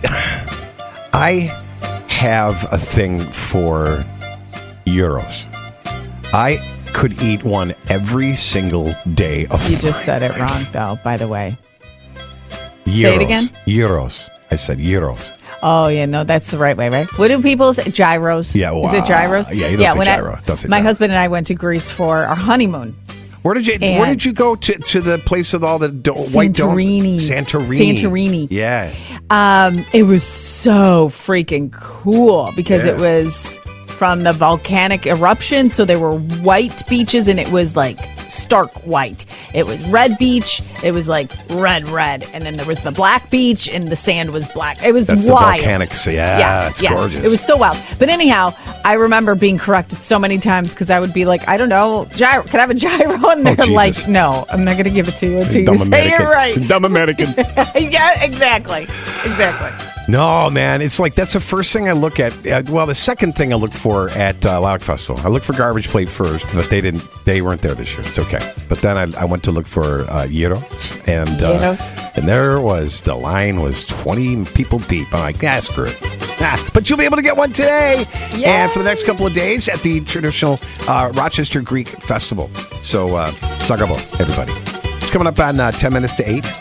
I have a thing for euros. I could eat one every single day of You just said it wrong, though, by the way. euros. Say it again. Euros. I said euros. Oh, yeah, no, that's the right way, right? What do people say? Gyros? Yeah, Is it wow. gyros? Yeah, you don't say when gyro. I, Don't say my gyro. husband and I went to Greece for our honeymoon. Where did you And- Where did you go to to the place with all the do- white dome? Santorini. Santorini. Santorini. Yeah. Um, it was so freaking cool because Yeah. it was from the volcanic eruption. So there were white beaches and it was like stark white. It was red beach. It was like red, red. And then there was the black beach and the sand was black. It was That's wild. the volcanics. Yeah, Yes, it's yes. gorgeous. It was so wild. But anyhow, I remember being corrected so many times because I would be like, I don't know, gyro. Can I have a gyro? And they're Oh, Jesus. like, no, I'm not going to give it to you until Dumb you say it American. right. Dumb Americans. Yeah, exactly. Exactly. No, man. It's like that's the first thing I look at. Uh, well, the second thing I look for at uh, Loud Festival. I look for Garbage Plate first, but they didn't. They weren't there this year. It's okay. But then I, I went to look for uh, gyros, and uh, Gyros? and there was the line was twenty people deep. I'm like, ah, screw it. Ah, but you'll be able to get one today, and for the next couple of days at the traditional uh, Rochester Greek Festival. So, uh, Sagabo, everybody. It's coming up on uh, ten minutes to eight.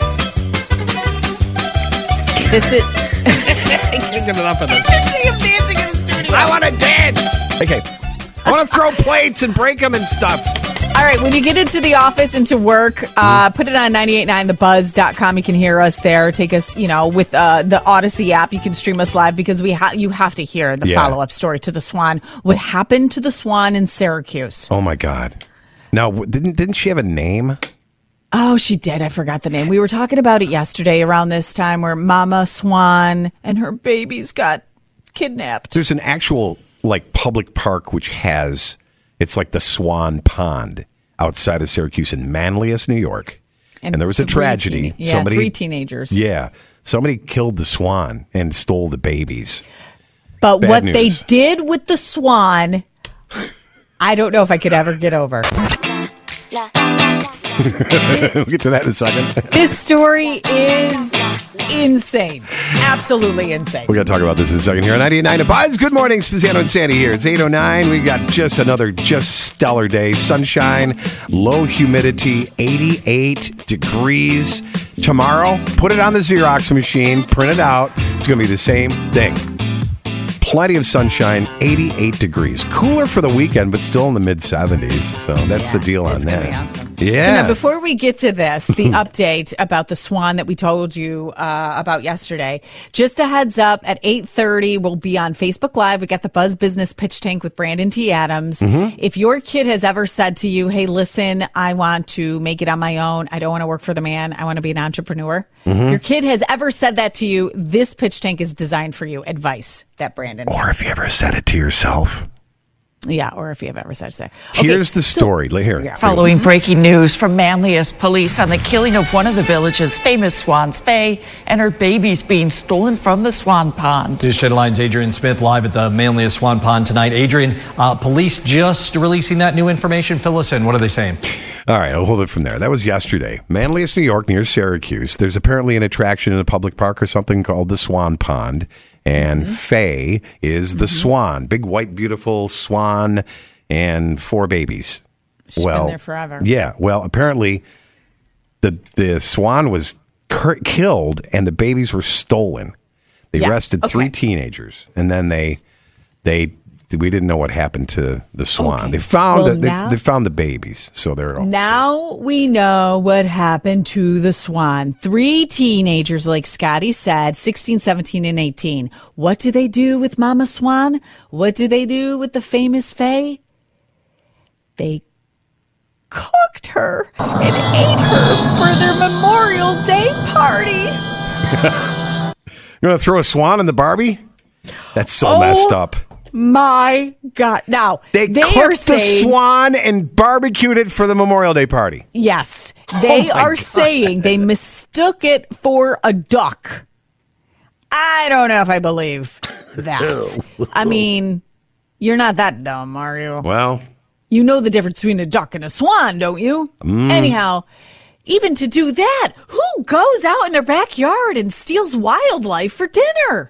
This is. I can't get enough of this. See him dancing in the studio. I want to dance. Okay. I want to throw plates and break them and stuff. All right, when you get into the office, into work, uh, put it on ninety-eight point nine the buzz dot com. You can hear us there. Take us, you know, with uh, the Odyssey app. You can stream us live because we ha- you have to hear the Yeah. follow-up story to the Swan. What happened to the Swan in Syracuse? Oh, my God. Now, w- didn't didn't she have a name? Oh, she did. I forgot the name. We were talking about it yesterday around this time where Mama Swan and her babies got kidnapped. There's an actual, like, public park which has, it's like the Swan Pond outside of Syracuse in Manlius, New York. And, and there was a three tragedy. Teen- yeah, somebody, three teenagers. Yeah. Somebody killed the swan and stole the babies. But Bad what news. they did with the Swan, I don't know if I could ever get over. We'll get to that in a second. This story is insane. Absolutely insane. We're going to talk about this in a second here on ninety-eight point nine The Buzz. Good morning, Spazzano and Sandy here. It's eight oh nine. We got just another just stellar day. Sunshine, low humidity, eighty-eight degrees. Tomorrow, put it on the Xerox machine, print it out. It's going to be the same thing. Plenty of sunshine, eighty-eight degrees. Cooler for the weekend, but still in the mid seventies. So that's the deal on it's that. gonna be awesome. Yeah. So now, before we get to this, the update about the Swan that we told you uh, about yesterday, just a heads up, at eight thirty, we'll be on Facebook Live. We got the Buzz Business Pitch Tank with Brandon T. Adams. Mm-hmm. If your kid has ever said to you, hey, listen, I want to make it on my own. I don't want to work for the man. I want to be an entrepreneur. Mhm. Your kid has ever said that to you, this Pitch Tank is designed for you. Advice that Brandon Or has. if you ever said it to yourself. Yeah, or if you have ever said so. Here's the story. Here. Following breaking news from Manlius police on the killing of one of the village's famous swans, Faye, and her babies being stolen from the Swan Pond. News Channel nine's Adrian Smith live at the Manlius Swan Pond tonight. Adrian, uh, police just releasing that new information. Fill us in. What are they saying? All right, I'll hold it from there. That was yesterday. Manlius, New York, near Syracuse. There's apparently an attraction in a public park or something called the Swan Pond. And mm-hmm. Faye is the mm-hmm. swan. Big, white, beautiful swan and four babies. She's well, been there forever. Yeah. Well, apparently the the swan was cur- killed and the babies were stolen. They yes. arrested okay. three teenagers. And then they they... We didn't know what happened to the swan. Okay. They found well, the, now, they, they found the babies, so they're all now safe. We know what happened to the swan. Three teenagers, like Scotty said, sixteen, seventeen, and eighteen. What do they do with Mama Swan? What do they do with the famous Faye? They cooked her and ate her for their Memorial Day party. You're gonna throw a swan in the Barbie? That's so oh, messed up. My God. Now, they, they cooked are the saying, swan and barbecued it for the Memorial Day party. Yes. They oh are God. saying they mistook it for a duck. I don't know if I believe that. I mean, you're not that dumb, are you? Well, you know the difference between a duck and a swan, don't you? Mm. Anyhow, even to do that, who goes out in their backyard and steals wildlife for dinner?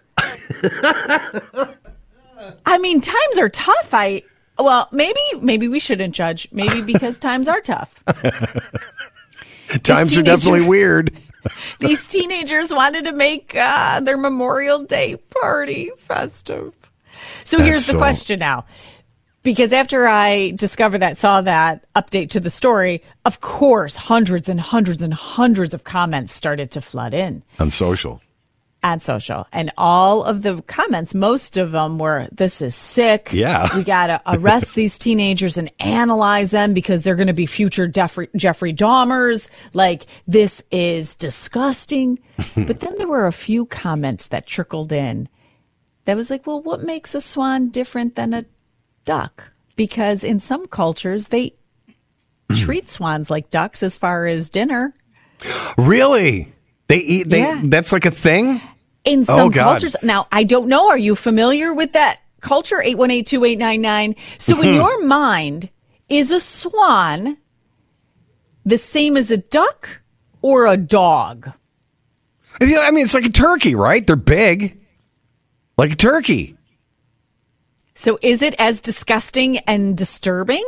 I mean, times are tough. I well, maybe maybe we shouldn't judge. Maybe because times are tough. Times teenager, are definitely weird. These teenagers wanted to make uh, their Memorial Day party festive. So That's here's the so... question now. Because after I discovered that, saw that update to the story, of course, hundreds and hundreds and hundreds of comments started to flood in. On social. On social. And all of the comments, most of them were, this is sick. Yeah. We got to arrest these teenagers and analyze them because they're going to be future Jeffrey, Jeffrey Dahmers. Like, this is disgusting. But then there were a few comments that trickled in that was like, well, what makes a swan different than a duck? Because in some cultures, they treat swans like ducks as far as dinner. Really? They eat, they, yeah. That's like a thing? In some oh, God. cultures. Now, I don't know. Are you familiar with that culture? eight one eight, two eight nine nine. So in your mind, is a swan the same as a duck or a dog? I mean, it's like a turkey, right? They're big. Like a turkey. So is it as disgusting and disturbing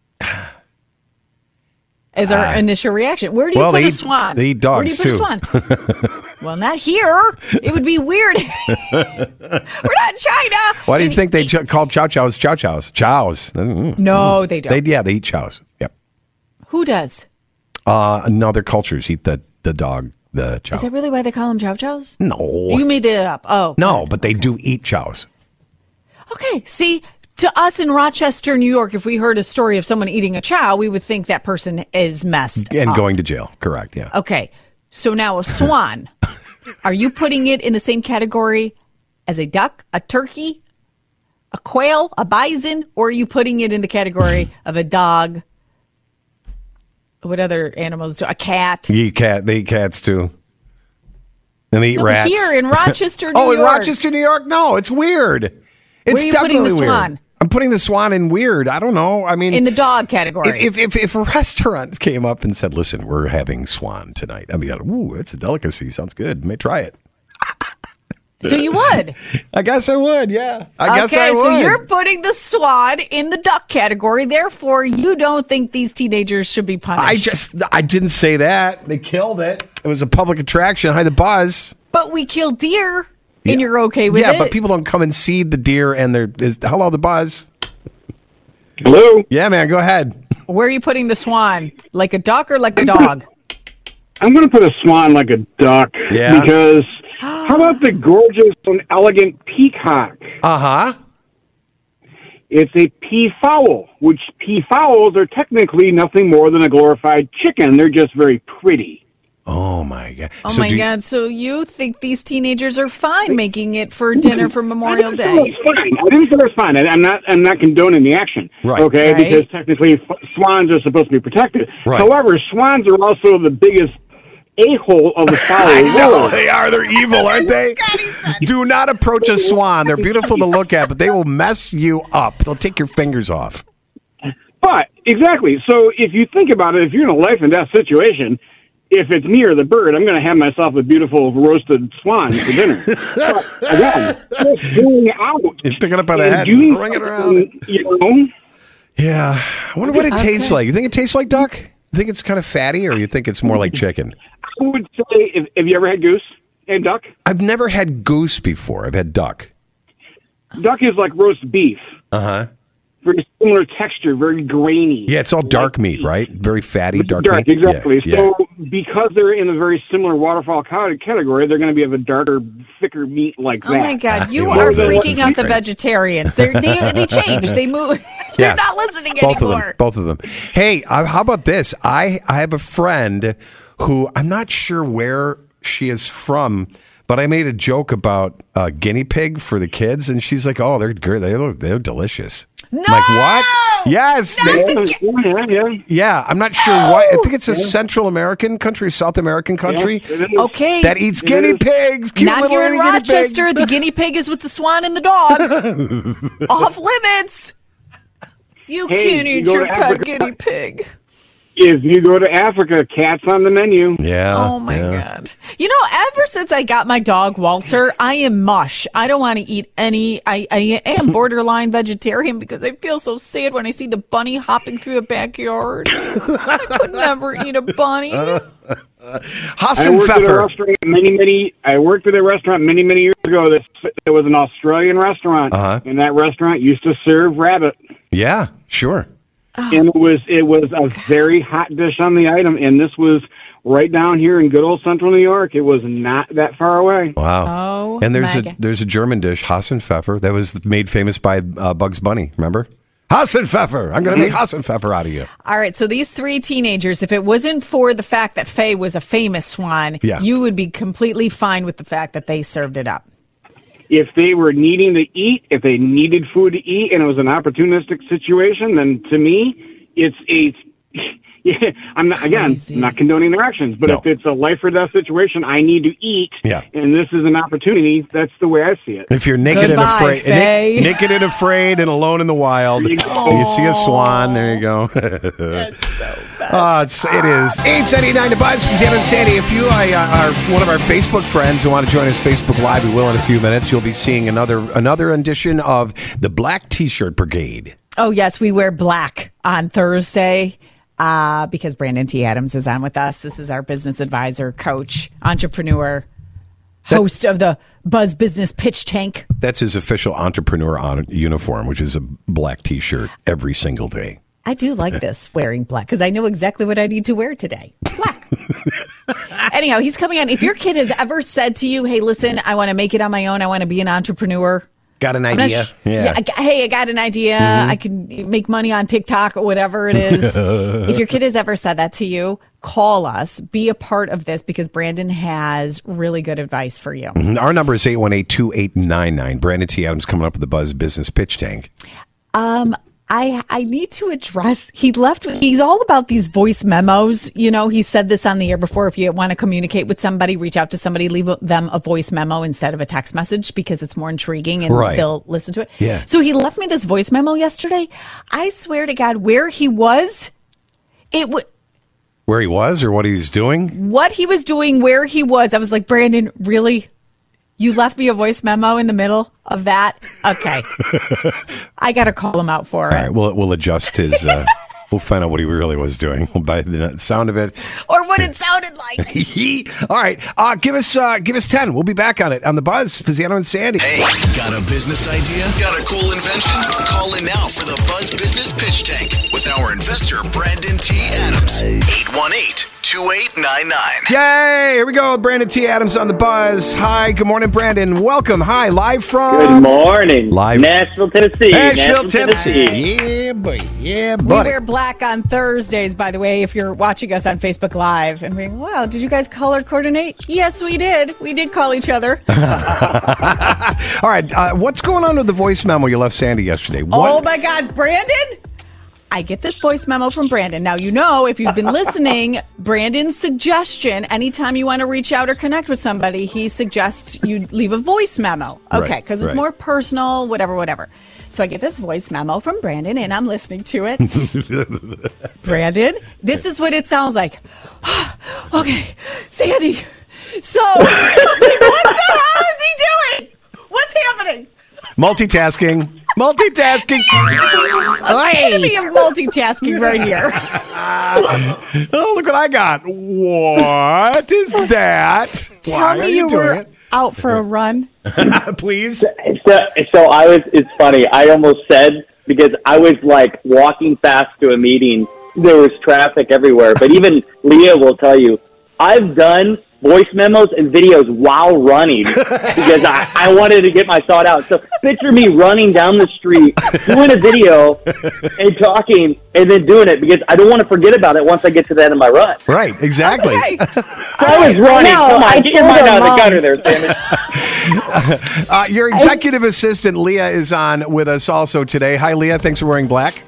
as our uh, initial reaction? Where do you well, put a eat, swan? They eat dogs, Where do you put too. a swan? Well, not here. It would be weird. We're not in China. Why do you think they ch- call chow chows chow chows? Chows. No, they don't. They, yeah, they eat chows. Yep. Who does? Uh, in other cultures, eat the, the dog, the chow. Is that really why they call them chow chows? No. You made it up. Oh. No, but they do eat chows. Okay. See, to us in Rochester, New York, if we heard a story of someone eating a chow, we would think that person is messed And up. going to jail. Correct, yeah. Okay. So now a swan. Are you putting it in the same category as a duck, a turkey, a quail, a bison, or are you putting it in the category of a dog? What other animals do? A cat? You eat cat. They eat cats, too. And they eat No, rats. Here in Rochester, New oh, in York. Rochester, New York? No, it's weird. It's Where are you definitely putting the weird. swan? I'm putting the swan in weird. I don't know. I mean, In the dog category. If, if if a restaurant came up and said, "Listen, we're having swan tonight," I mean, ooh, it's a delicacy. Sounds good. May try it. So you would? I guess I would. Yeah, I guess I Okay, would. so you're putting the swan in the duck category. Therefore, you don't think these teenagers should be punished. I just I didn't say that. They killed it. It was a public attraction. Hi, the buzz. But we kill deer, and you're okay with yeah, it. but people don't come and see the deer, and there is hello, the buzz. Hello. Yeah, man. Go ahead. Where are you putting the swan? Like a duck or like a dog? I'm going to put a swan like a duck. Yeah. Because how about the gorgeous and elegant peacock? Uh huh. It's a peafowl, which peafowls are technically nothing more than a glorified chicken. They're just very pretty. Oh my god! Oh So my do you- God! So you think these teenagers are fine making it for dinner for Memorial I didn't say Day? it was fine. I didn't say it was fine. I, I'm not. I'm not condoning the action. Right. Okay. Right. Because technically, f- swans are supposed to be protected. Right. However, swans are also the biggest a-hole of the fowl I know world. they are. They're evil, aren't they? Do not approach a swan. They're beautiful to look at, but they will mess you up. They'll take your fingers off. But exactly. So if you think about it, if you're in a life and death situation, if it's me or the bird, I'm going to have myself a beautiful roasted swan for dinner. But again, just going out, You pick it up by the and head, doing ring it something, around. You know, Yeah. I wonder what it Okay. tastes like. You think it tastes like duck? You think it's kind of fatty, or you think it's more like chicken? I would say, if, have you ever had goose and duck? I've never had goose before. I've had duck. Duck is like roast beef. Uh huh. Very similar texture, very grainy. Yeah, it's all dark meat, right? Very fatty, dark, Dark, meat. exactly. Yeah, So because they're in a very similar waterfowl ca- category, they're going to be of a darker, thicker meat like Oh that. my God! You They are love that. freaking out the Right. vegetarians. They're, they they change. They move. They're Yeah. not listening both anymore. of them. Both of them. Hey, uh, how about this? I I have a friend who I'm not sure where she is from, but I made a joke about uh, guinea pig for the kids, and she's like, "Oh, they're good. They look, they're delicious." No! I'm like, what? Yes. they- Yeah, yeah. yeah, I'm not sure what. I think it's a Central American country, South American country Yes, it is. Okay. that eats It guinea is. pigs. Cute Not little here in guinea Rochester. pigs. The guinea pig is with the swan and the dog. Off limits. You Hey, can't you eat go your to pet Africa- guinea pig. If you go to Africa, cat's on the menu. Yeah. Oh my yeah. God. You know, ever since I got my dog Walter, I am mush. I don't want to eat any. I, I am borderline vegetarian because I feel so sad when I see the bunny hopping through the backyard. I could never eat a bunny. I Hassan worked at a Pfeffer. restaurant many, many. I worked at a restaurant many, many years ago. This it was an Australian restaurant, Uh-huh. and that restaurant used to serve rabbit. Yeah, sure. And it was it was a very hot dish on the item, and this was right down here in good old central New York. It was not that far away. Wow. Oh, and there's my a God. there's a German dish, Hassan Pfeffer, that was made famous by uh, Bugs Bunny. Remember? Hassan Pfeffer. I'm going to make Hassan Pfeffer out of you. All right, so these three teenagers, if it wasn't for the fact that Faye was a famous swan, Yeah. you would be completely fine with the fact that they served it up. If they were needing to eat, if they needed food to eat, and it was an opportunistic situation, then to me, it's a. Yeah, I'm not again Crazy. I'm not condoning their actions, but No. if it's a life or death situation, I need to eat, Yeah. and this is an opportunity. That's the way I see it. If you're naked Goodbye, and afraid, Faye. na- naked and afraid, and alone in the wild, There you and go. you see a swan. There you go. Oh, it's, it is eight seventy-nine to Buzz. Susanna and Sandy. If you uh, are one of our Facebook friends who want to join us Facebook Live, we will in a few minutes. You'll be seeing another another edition of the Black T-Shirt Brigade. Oh, yes, we wear black on Thursday uh, because Brandon T. Adams is on with us. This is our business advisor, coach, entrepreneur, host of the Buzz Business Pitch Tank. That's his official entrepreneur on uniform, which is a black T-shirt every single day. I do like this wearing black because I know exactly what I need to wear today. Black. Anyhow, he's coming on. If your kid has ever said to you, hey, listen, I want to make it on my own. I want to be an entrepreneur. Got an I'm not idea? sh- yeah. I, got- hey, I got an idea. Mhm. I can make money on TikTok or whatever it is. If your kid has ever said that to you, call us. Be a part of this because Brandon has really good advice for you. Mhm. Our number is eight one eight, two eight nine nine. Brandon T. Adams coming up with the Buzz Business Pitch Tank. Um, I I need to address. He left. He's all about these voice memos. You know, he said this on the air before. If you want to communicate with somebody, reach out to somebody, leave them a voice memo instead of a text message because it's more intriguing and Right. they'll listen to it. Yeah. So he left me this voice memo yesterday. I swear to God, where he was, it would. Where he was or what he was doing? What he was doing, where he was, I was like, Brandon, really? You left me a voice memo in the middle of that? Okay. I got to call him out for All it. right, we'll, we'll adjust his... Uh, we'll find out what he really was doing by the sound of it. Or what it sounded like. All right, uh, give us uh, give us ten. We'll be back on it on the Buzz, Pizzano and Sandy. Hey, got a business idea? Got a cool invention? Call in now for the Buzz Business Pitch Tank with our investor, Brandon T. Adams. eight one eight, two eight nine nine. Yay! Here we go. Brandon T. Adams on the Buzz. Hi, good morning, Brandon. Welcome. Hi, live from... Good morning. Live. Nashville, Tennessee. Nashville, Tennessee. Tennessee. Yeah, boy. Yeah, We buddy. wear black on Thursdays, by the way, if you're watching us on Facebook Live. And we're, wow, did you guys color coordinate? Yes, we did. We did call each other. All right, uh, what's going on with the voice memo you left Sandy yesterday? What? Oh, my God, Brandon? I get this voice memo from Brandon. Now, you know, if you've been listening, Brandon's suggestion, anytime you want to reach out or connect with somebody, he suggests you leave a voice memo. Okay, Right, because it's right. more personal, whatever, whatever. So I get this voice memo from Brandon, and I'm listening to it. Brandon, this is what it sounds like. Okay, Sandy. So, I'm like, what the hell is he doing? What's happening? Multitasking. Multitasking. Epitome of multitasking right here. Oh, look what I got. What is that? Tell Why are me you doing were it? out for a run. Please. So, so I was, it's funny. I almost said, because I was like walking fast to a meeting, there was traffic everywhere. But even Leah will tell you, I've done voice memos and videos while running because I, I wanted to get my thought out. So picture me running down the street, doing a video and talking and then doing it because I don't want to forget about it once I get to the end of my run. Right, exactly. So I was running. No, Come on, I get your told mind her out of the mom. gutter there, Sammy. Uh, your executive assistant, Leah, is on with us also today. Hi, Leah. Thanks for wearing black.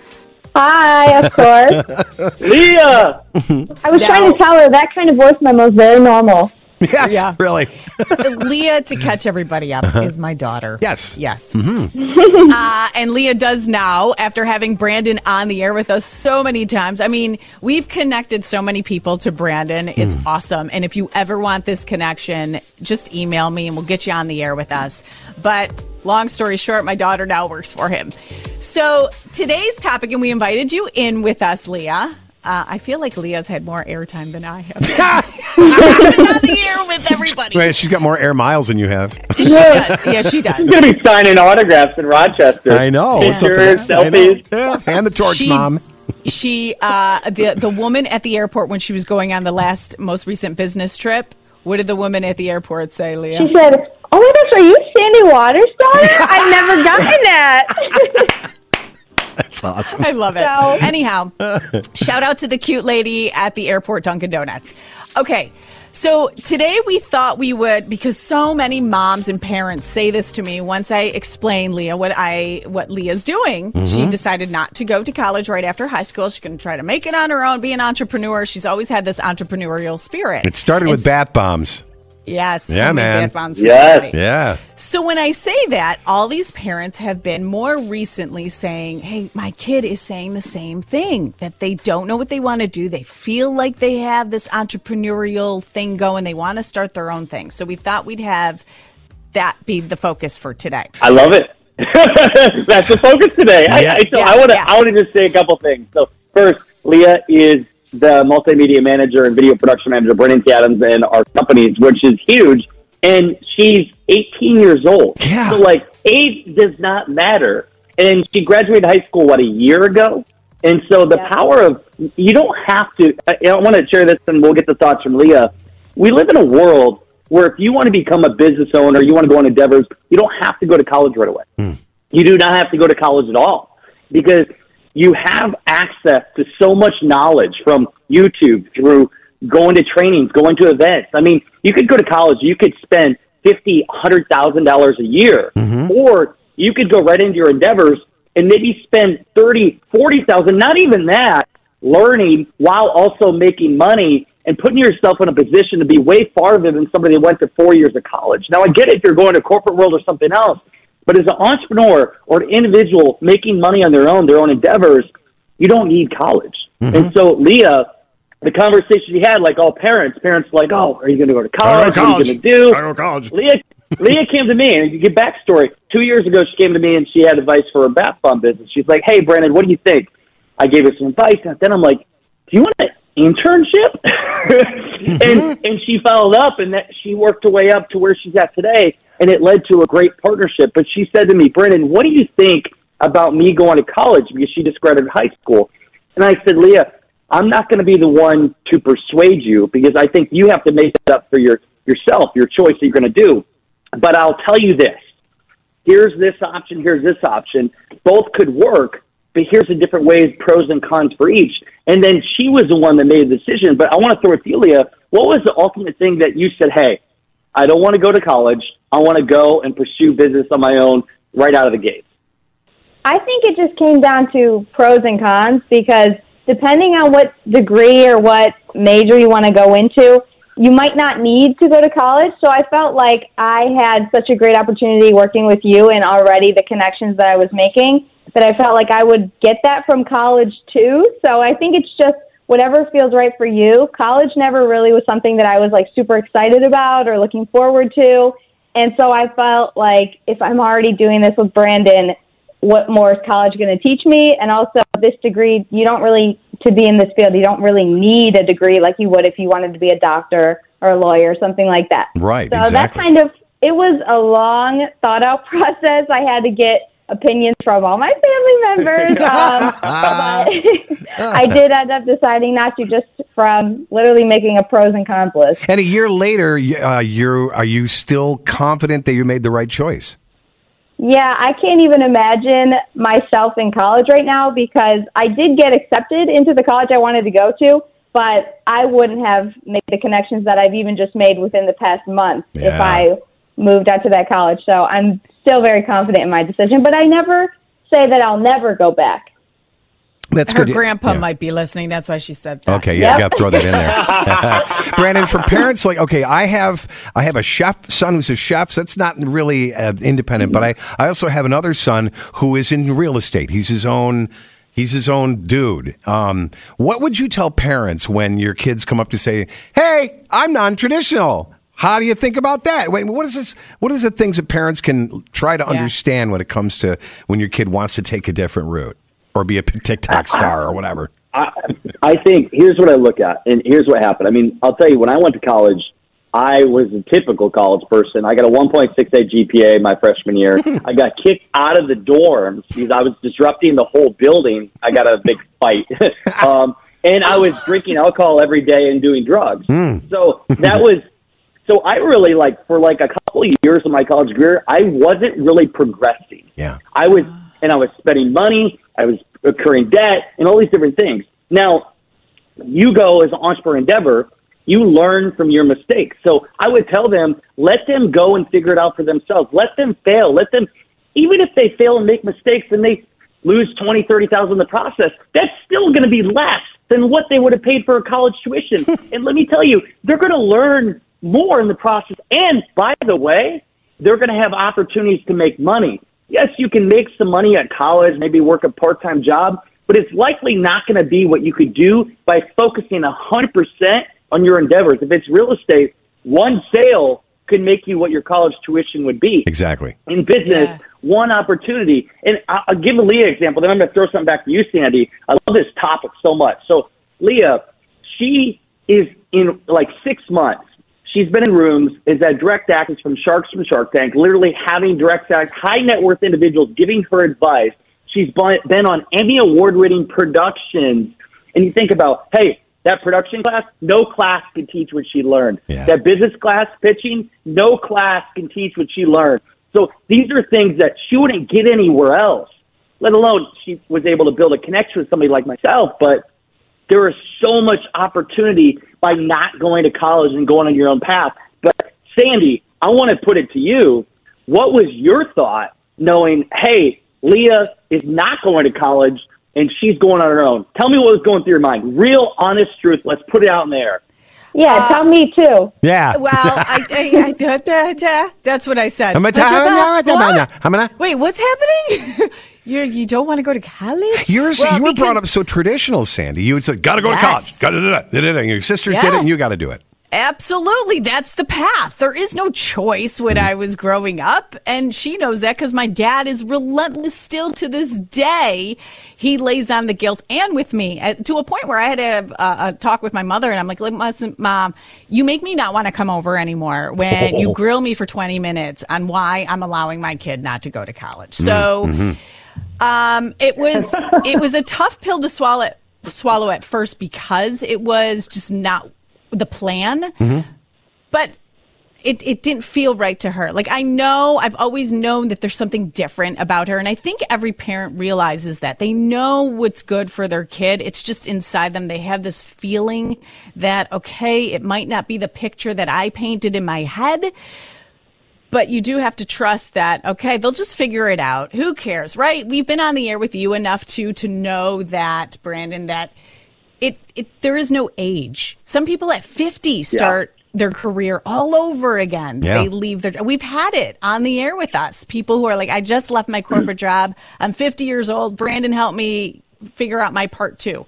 Hi, of course. Leah! I was trying to tell her that kind of voice memo is very normal. Yes, Yeah. really. Leah, to catch everybody up, is my daughter. Yes. Yes. Mm-hmm. Uh, and Leah does now, after having Brandon on the air with us so many times. I mean, we've connected so many people to Brandon. It's awesome. And if you ever want this connection, just email me and we'll get you on the air with us. But long story short, my daughter now works for him. So today's topic, and we invited you in with us, Leah. Uh, I feel like Leah's had more airtime than I have. I've been on the air with everybody. Right, she's got more air miles than you have. She does. Yeah, she does. He's going to be signing autographs in Rochester. I know. What's up Pictures, with that? I know. selfies. Yeah. And the torch, She- Mom. She, uh, the the woman at the airport when she was going on the last most recent business trip. What did the woman at the airport say, Leah? She said, "Oh my gosh, are you Sandy Waters' daughter? I've never gotten that." That's awesome. I love it. So- Anyhow, shout out to the cute lady at the airport Dunkin' Donuts. Okay, so today we thought we would, because so many moms and parents say this to me once I explain Leah what I what Leah's doing. Mm-hmm. She decided not to go to college right after high school. She's going to try to make it on her own, be an entrepreneur. She's always had this entrepreneurial spirit. It started And with bath bombs. Yes. Yeah, homemade man. bath bombs for Yes. everybody. Yeah. So when I say that, all these parents have been more recently saying, hey, my kid is saying the same thing, that they don't know what they want to do. They feel like they have this entrepreneurial thing going. They want to start their own thing. So we thought we'd have that be the focus for today. I love it. That's the focus today. I, I, so Yeah, I want to yeah. I want to just say a couple things. So first, Leah is the multimedia manager and video production manager, Brandon T. Adams, and our companies, which is huge. And she's eighteen years old. Yeah. So like age does not matter. And she graduated high school what a year ago. And so the Yeah. power of, you don't have to, I, I want to share this and we'll get the thoughts from Leah. We live in a world where if you want to become a business owner, you want to go on endeavors, you don't have to go to college right away. Hmm. You do not have to go to college at all because you have access to so much knowledge from YouTube through going to trainings, going to events. I mean, you could go to college, you could spend fifty thousand dollars, one hundred thousand dollars a year, Mhm. or you could go right into your endeavors and maybe spend thirty, forty thousand, not even that, learning while also making money and putting yourself in a position to be way farther than somebody that went to four years of college. Now, I get it if you're going to corporate world or something else, but as an entrepreneur or an individual making money on their own, their own endeavors, you don't need college. Mhm. And so, Leah, the conversation you had, like all parents, parents like, oh, are you going to go to I college? go to What are college. you going to do? I go to college. Leah, Leah came to me, and you get backstory. Two years ago, she came to me, and she had advice for her bath bomb business. She's like, hey, Brandon, what do you think? I gave her some advice, and then I'm like, do you want an internship? and and she followed up, and that she worked her way up to where she's at today, and it led to a great partnership. But she said to me, Brandon, what do you think about me going to college? Because she just graduated high school. And I said, Leah, I'm not going to be the one to persuade you because I think you have to make it up for your yourself, your choice that you're going to do. But I'll tell you this. Here's this option, here's this option. Both could work, but here's the different ways, pros and cons for each. And then she was the one that made the decision. But I want to throw it to you, Leah. What was the ultimate thing that you said, hey, I don't want to go to college. I want to go and pursue business on my own right out of the gate? I think it just came down to pros and cons because depending on what degree or what major you want to go into, you might not need to go to college. So I felt like I had such a great opportunity working with you and already the connections that I was making that I felt like I would get that from college too. So I think it's just whatever feels right for you. College never really was something that I was like super excited about or looking forward to. And so I felt like if I'm already doing this with Brandon, what more is college going to teach me? And also this degree, you don't really, to be in this field, you don't really need a degree like you would if you wanted to be a doctor or a lawyer or something like that. Right, so exactly. that kind of, it was a long thought out process. I had to get opinions from all my family members. Um, but I did end up deciding not to, just from literally making a pros and cons list. And a year later, uh, you're are you still confident that you made the right choice? Yeah, I can't even imagine myself in college right now because I did get accepted into the college I wanted to go to, but I wouldn't have made the connections that I've even just made within the past month if Yeah. I moved out to that college. So I'm still very confident in my decision, but I never say that I'll never go back. That's Her good. grandpa Yeah. might be listening. That's why she said that. Okay, yeah, Yep. got to throw that in there. Brandon, for parents, like, okay, I have I have a chef son who's a chef. So that's not really uh, independent, but I, I also have another son who is in real estate. He's his own he's his own dude. Um, what would you tell parents when your kids come up to say, "Hey, I'm non-traditional"? How do you think about that? Wait, what is this? What is the things that parents can try to Yeah. understand when it comes to when your kid wants to take a different route or be a TikTok star or whatever? I, I think here's what I look at, and here's what happened. I mean, I'll tell you, when I went to college, I was a typical college person. I got a one point six eight G P A my freshman year. I got kicked out of the dorms because I was disrupting the whole building. I got a big fight. um, and I was drinking alcohol every day and doing drugs. Mm. So that was, so I really, like, for like a couple of years of my college career, I wasn't really progressing. Yeah. I was, and I was spending money, I was incurring debt, and all these different things. Now, you go as an entrepreneur endeavor, you learn from your mistakes. So I would tell them, let them go and figure it out for themselves. Let them fail. Let them, even if they fail and make mistakes and they lose twenty, thirty thousand in the process, that's still going to be less than what they would have paid for a college tuition. And let me tell you, they're going to learn more in the process. And by the way, they're going to have opportunities to make money. Yes, you can make some money at college, maybe work a part-time job, but it's likely not going to be what you could do by focusing one hundred percent on your endeavors. If it's real estate, one sale could make you what your college tuition would be. Exactly. In business, Yeah. one opportunity. And I'll I'll give a Leah example, then I'm going to throw something back to you, Sandy. I love this topic so much. So Leah, she is in like six months. She's been in rooms, is at direct access from Sharks from Shark Tank, literally having direct access, high net worth individuals giving her advice. She's been on Emmy Award-winning productions. And you think about, hey, that production class, no class can teach what she learned. Yeah. That business class pitching, no class can teach what she learned. So these are things that she wouldn't get anywhere else, let alone she was able to build a connection with somebody like myself. But there is so much opportunity by not going to college and going on your own path. But Sandy, I want to put it to you. What was your thought knowing, hey, Leah is not going to college and she's going on her own? Tell me what was going through your mind. Real, honest truth. Let's put it out in there. Yeah, Uh, tell me too. Yeah. Well, I, I, I, da, da, da. That's what I said. I'm gonna- What? I'm gonna- Wait, what's happening? you you don't want to go to college? You're, Well, you were because- brought up so traditional, Sandy. You would say, gotta go Yes. to college. Gotta do that. Da, da, da. Your sister did it, Yes. and you got to do it. Absolutely. That's the path. There is no choice when I was growing up. And she knows that because my dad is relentless still to this day. He lays on the guilt and with me uh, to a point where I had a, a, a talk with my mother and I'm like, listen, Mom, you make me not want to come over anymore when you grill me for twenty minutes on why I'm allowing my kid not to go to college. So Mm-hmm. um, it was it was a tough pill to swallow, swallow at first because it was just not the plan, but it, it didn't feel right to her. Like, I know, I've always known that there's something different about her. And I think every parent realizes that. They know what's good for their kid. It's just inside them. They have this feeling that, okay, it might not be the picture that I painted in my head, but you do have to trust that, okay, they'll just figure it out. Who cares, right? We've been on the air with you enough to, to know that, Brandon, that It, it there is no age. Some people at fifty start their career all over again. Yeah. They leave their we've had it on the air with us. People who are like, I just left my corporate job. I'm fifty years old. Brandon helped me figure out my part too.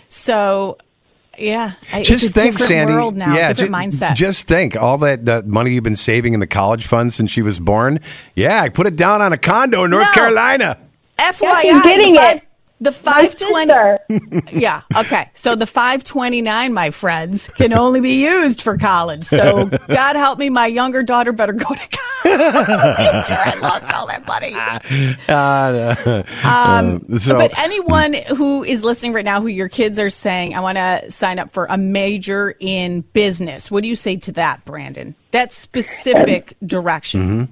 So yeah, I- Just it's a think, different Sandy. world now, yeah, different ju- mindset. Just think, all that, that money you've been saving in the college fund since she was born. Yeah, I put it down on a condo in North No. Carolina. F Yeah, Y I, she's getting the five, it. The five twenty. Yeah. Okay. So the five twenty-nine, my friends, can only be used for college. So God help me, my younger daughter better go to college. Sure, I lost all that money. Uh, Um, uh, so, but anyone who is listening right now, who your kids are saying, I want to sign up for a major in business. What do you say to that, Brandon? That specific direction.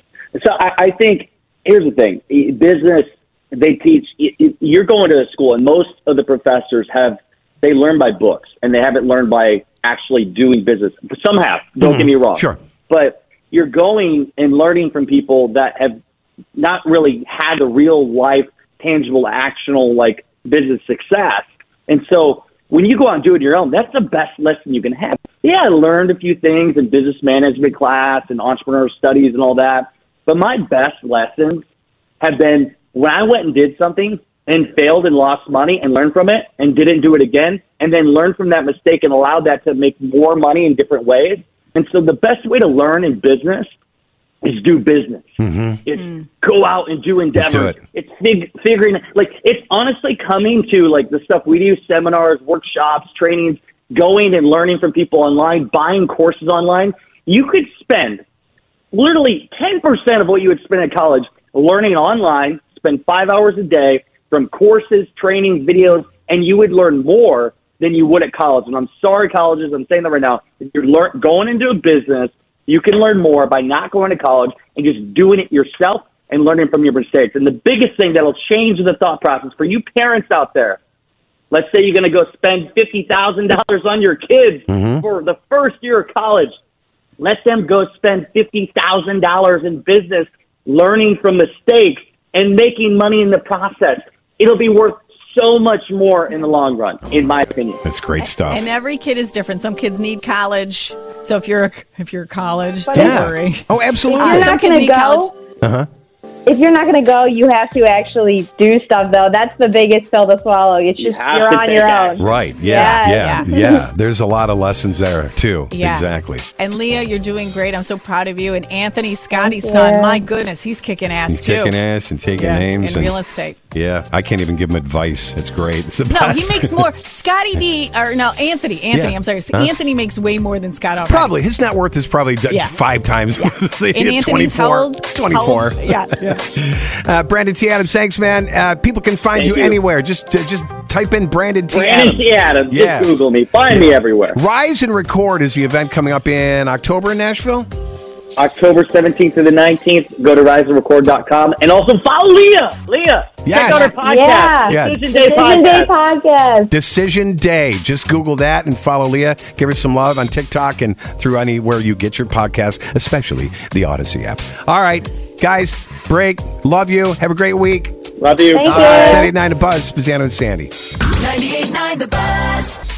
So I, I think, here's the thing. Business, they teach, you're going to a school, and most of the professors have, they learn by books, and they haven't learned by actually doing business. Some have, don't Mhm. get me wrong. Sure. But you're going and learning from people that have not really had the real life, tangible, actionable, like, business success. And so when you go out and do it your own, that's the best lesson you can have. Yeah, I learned a few things in business management class and entrepreneur studies and all that. But my best lessons have been when I went and did something and failed and lost money and learned from it and didn't do it again, and then learned from that mistake and allowed that to make more money in different ways. And so the best way to learn in business is do business. Mm-hmm. It's go out and do endeavors. do it. It's fig- figuring, like, it's honestly coming to, like, the stuff we do, seminars, workshops, trainings, going and learning from people online, buying courses online. You could spend literally ten percent of what you would spend at college learning online, spend five hours a day from courses, training, videos, and you would learn more than you would at college. And I'm sorry, colleges, I'm saying that right now. If you're lear- going into a business, you can learn more by not going to college and just doing it yourself and learning from your mistakes. And the biggest thing that'll change the thought process for you parents out there, let's say you're going to go spend fifty thousand dollars on your kids Mhm. for the first year of college. Let them go spend fifty thousand dollars in business, learning from mistakes and making money in the process. It'll be worth so much more in the long run, in my opinion. That's great stuff. And every kid is different. Some kids need college. So if you're if you're college, don't Yeah. worry. Oh, absolutely. Uh, You're some not kids going to need go. college. Uh-huh. If you're not going to go, you have to actually do stuff, though. That's the biggest pill to swallow. It's just have you're to on take your action. own. Right. Yeah. Yeah. Yeah. Yeah. There's a lot of lessons there, too. Yeah. Exactly. And Leah, you're doing great. I'm so proud of you. And Anthony, Scotty's Thank son, you. my goodness, he's kicking ass He's too. kicking ass and taking Yeah, names. in and real estate. Yeah, I can't even give him advice. It's great. It's the No, best. he makes more. Scotty D, or no, Anthony. Anthony, Yeah. I'm sorry. Huh? Anthony makes way more than Scott already. Probably. His net worth is probably d- Yeah. five times. And Anthony's twenty-four. how old? twenty-four. How old? Yeah. yeah. Uh, Brandon T. Adams, thanks, man. Uh, people can find Thank you, you. anywhere. Just uh, just type in Brandon T. Brandon Adams. T. Adams. Yeah. Just Google me. Find me everywhere. Rise and Record is the event coming up in October in Nashville. October seventeenth to the nineteenth. Go to rise and record dot com. And also follow Leah. Leah. Yes. Check out her podcast. Yeah. Yeah. Decision Day Decision Day Podcast. podcast. Decision Day. Just Google that and follow Leah. Give her some love on TikTok and through anywhere you get your podcast, especially the Odyssey app. All right, guys, break. Love you. Have a great week. Love you. Thank Uh, you. Saturday night at Buzz, Spazzano and Sandy. ninety-eight point nine The Buzz.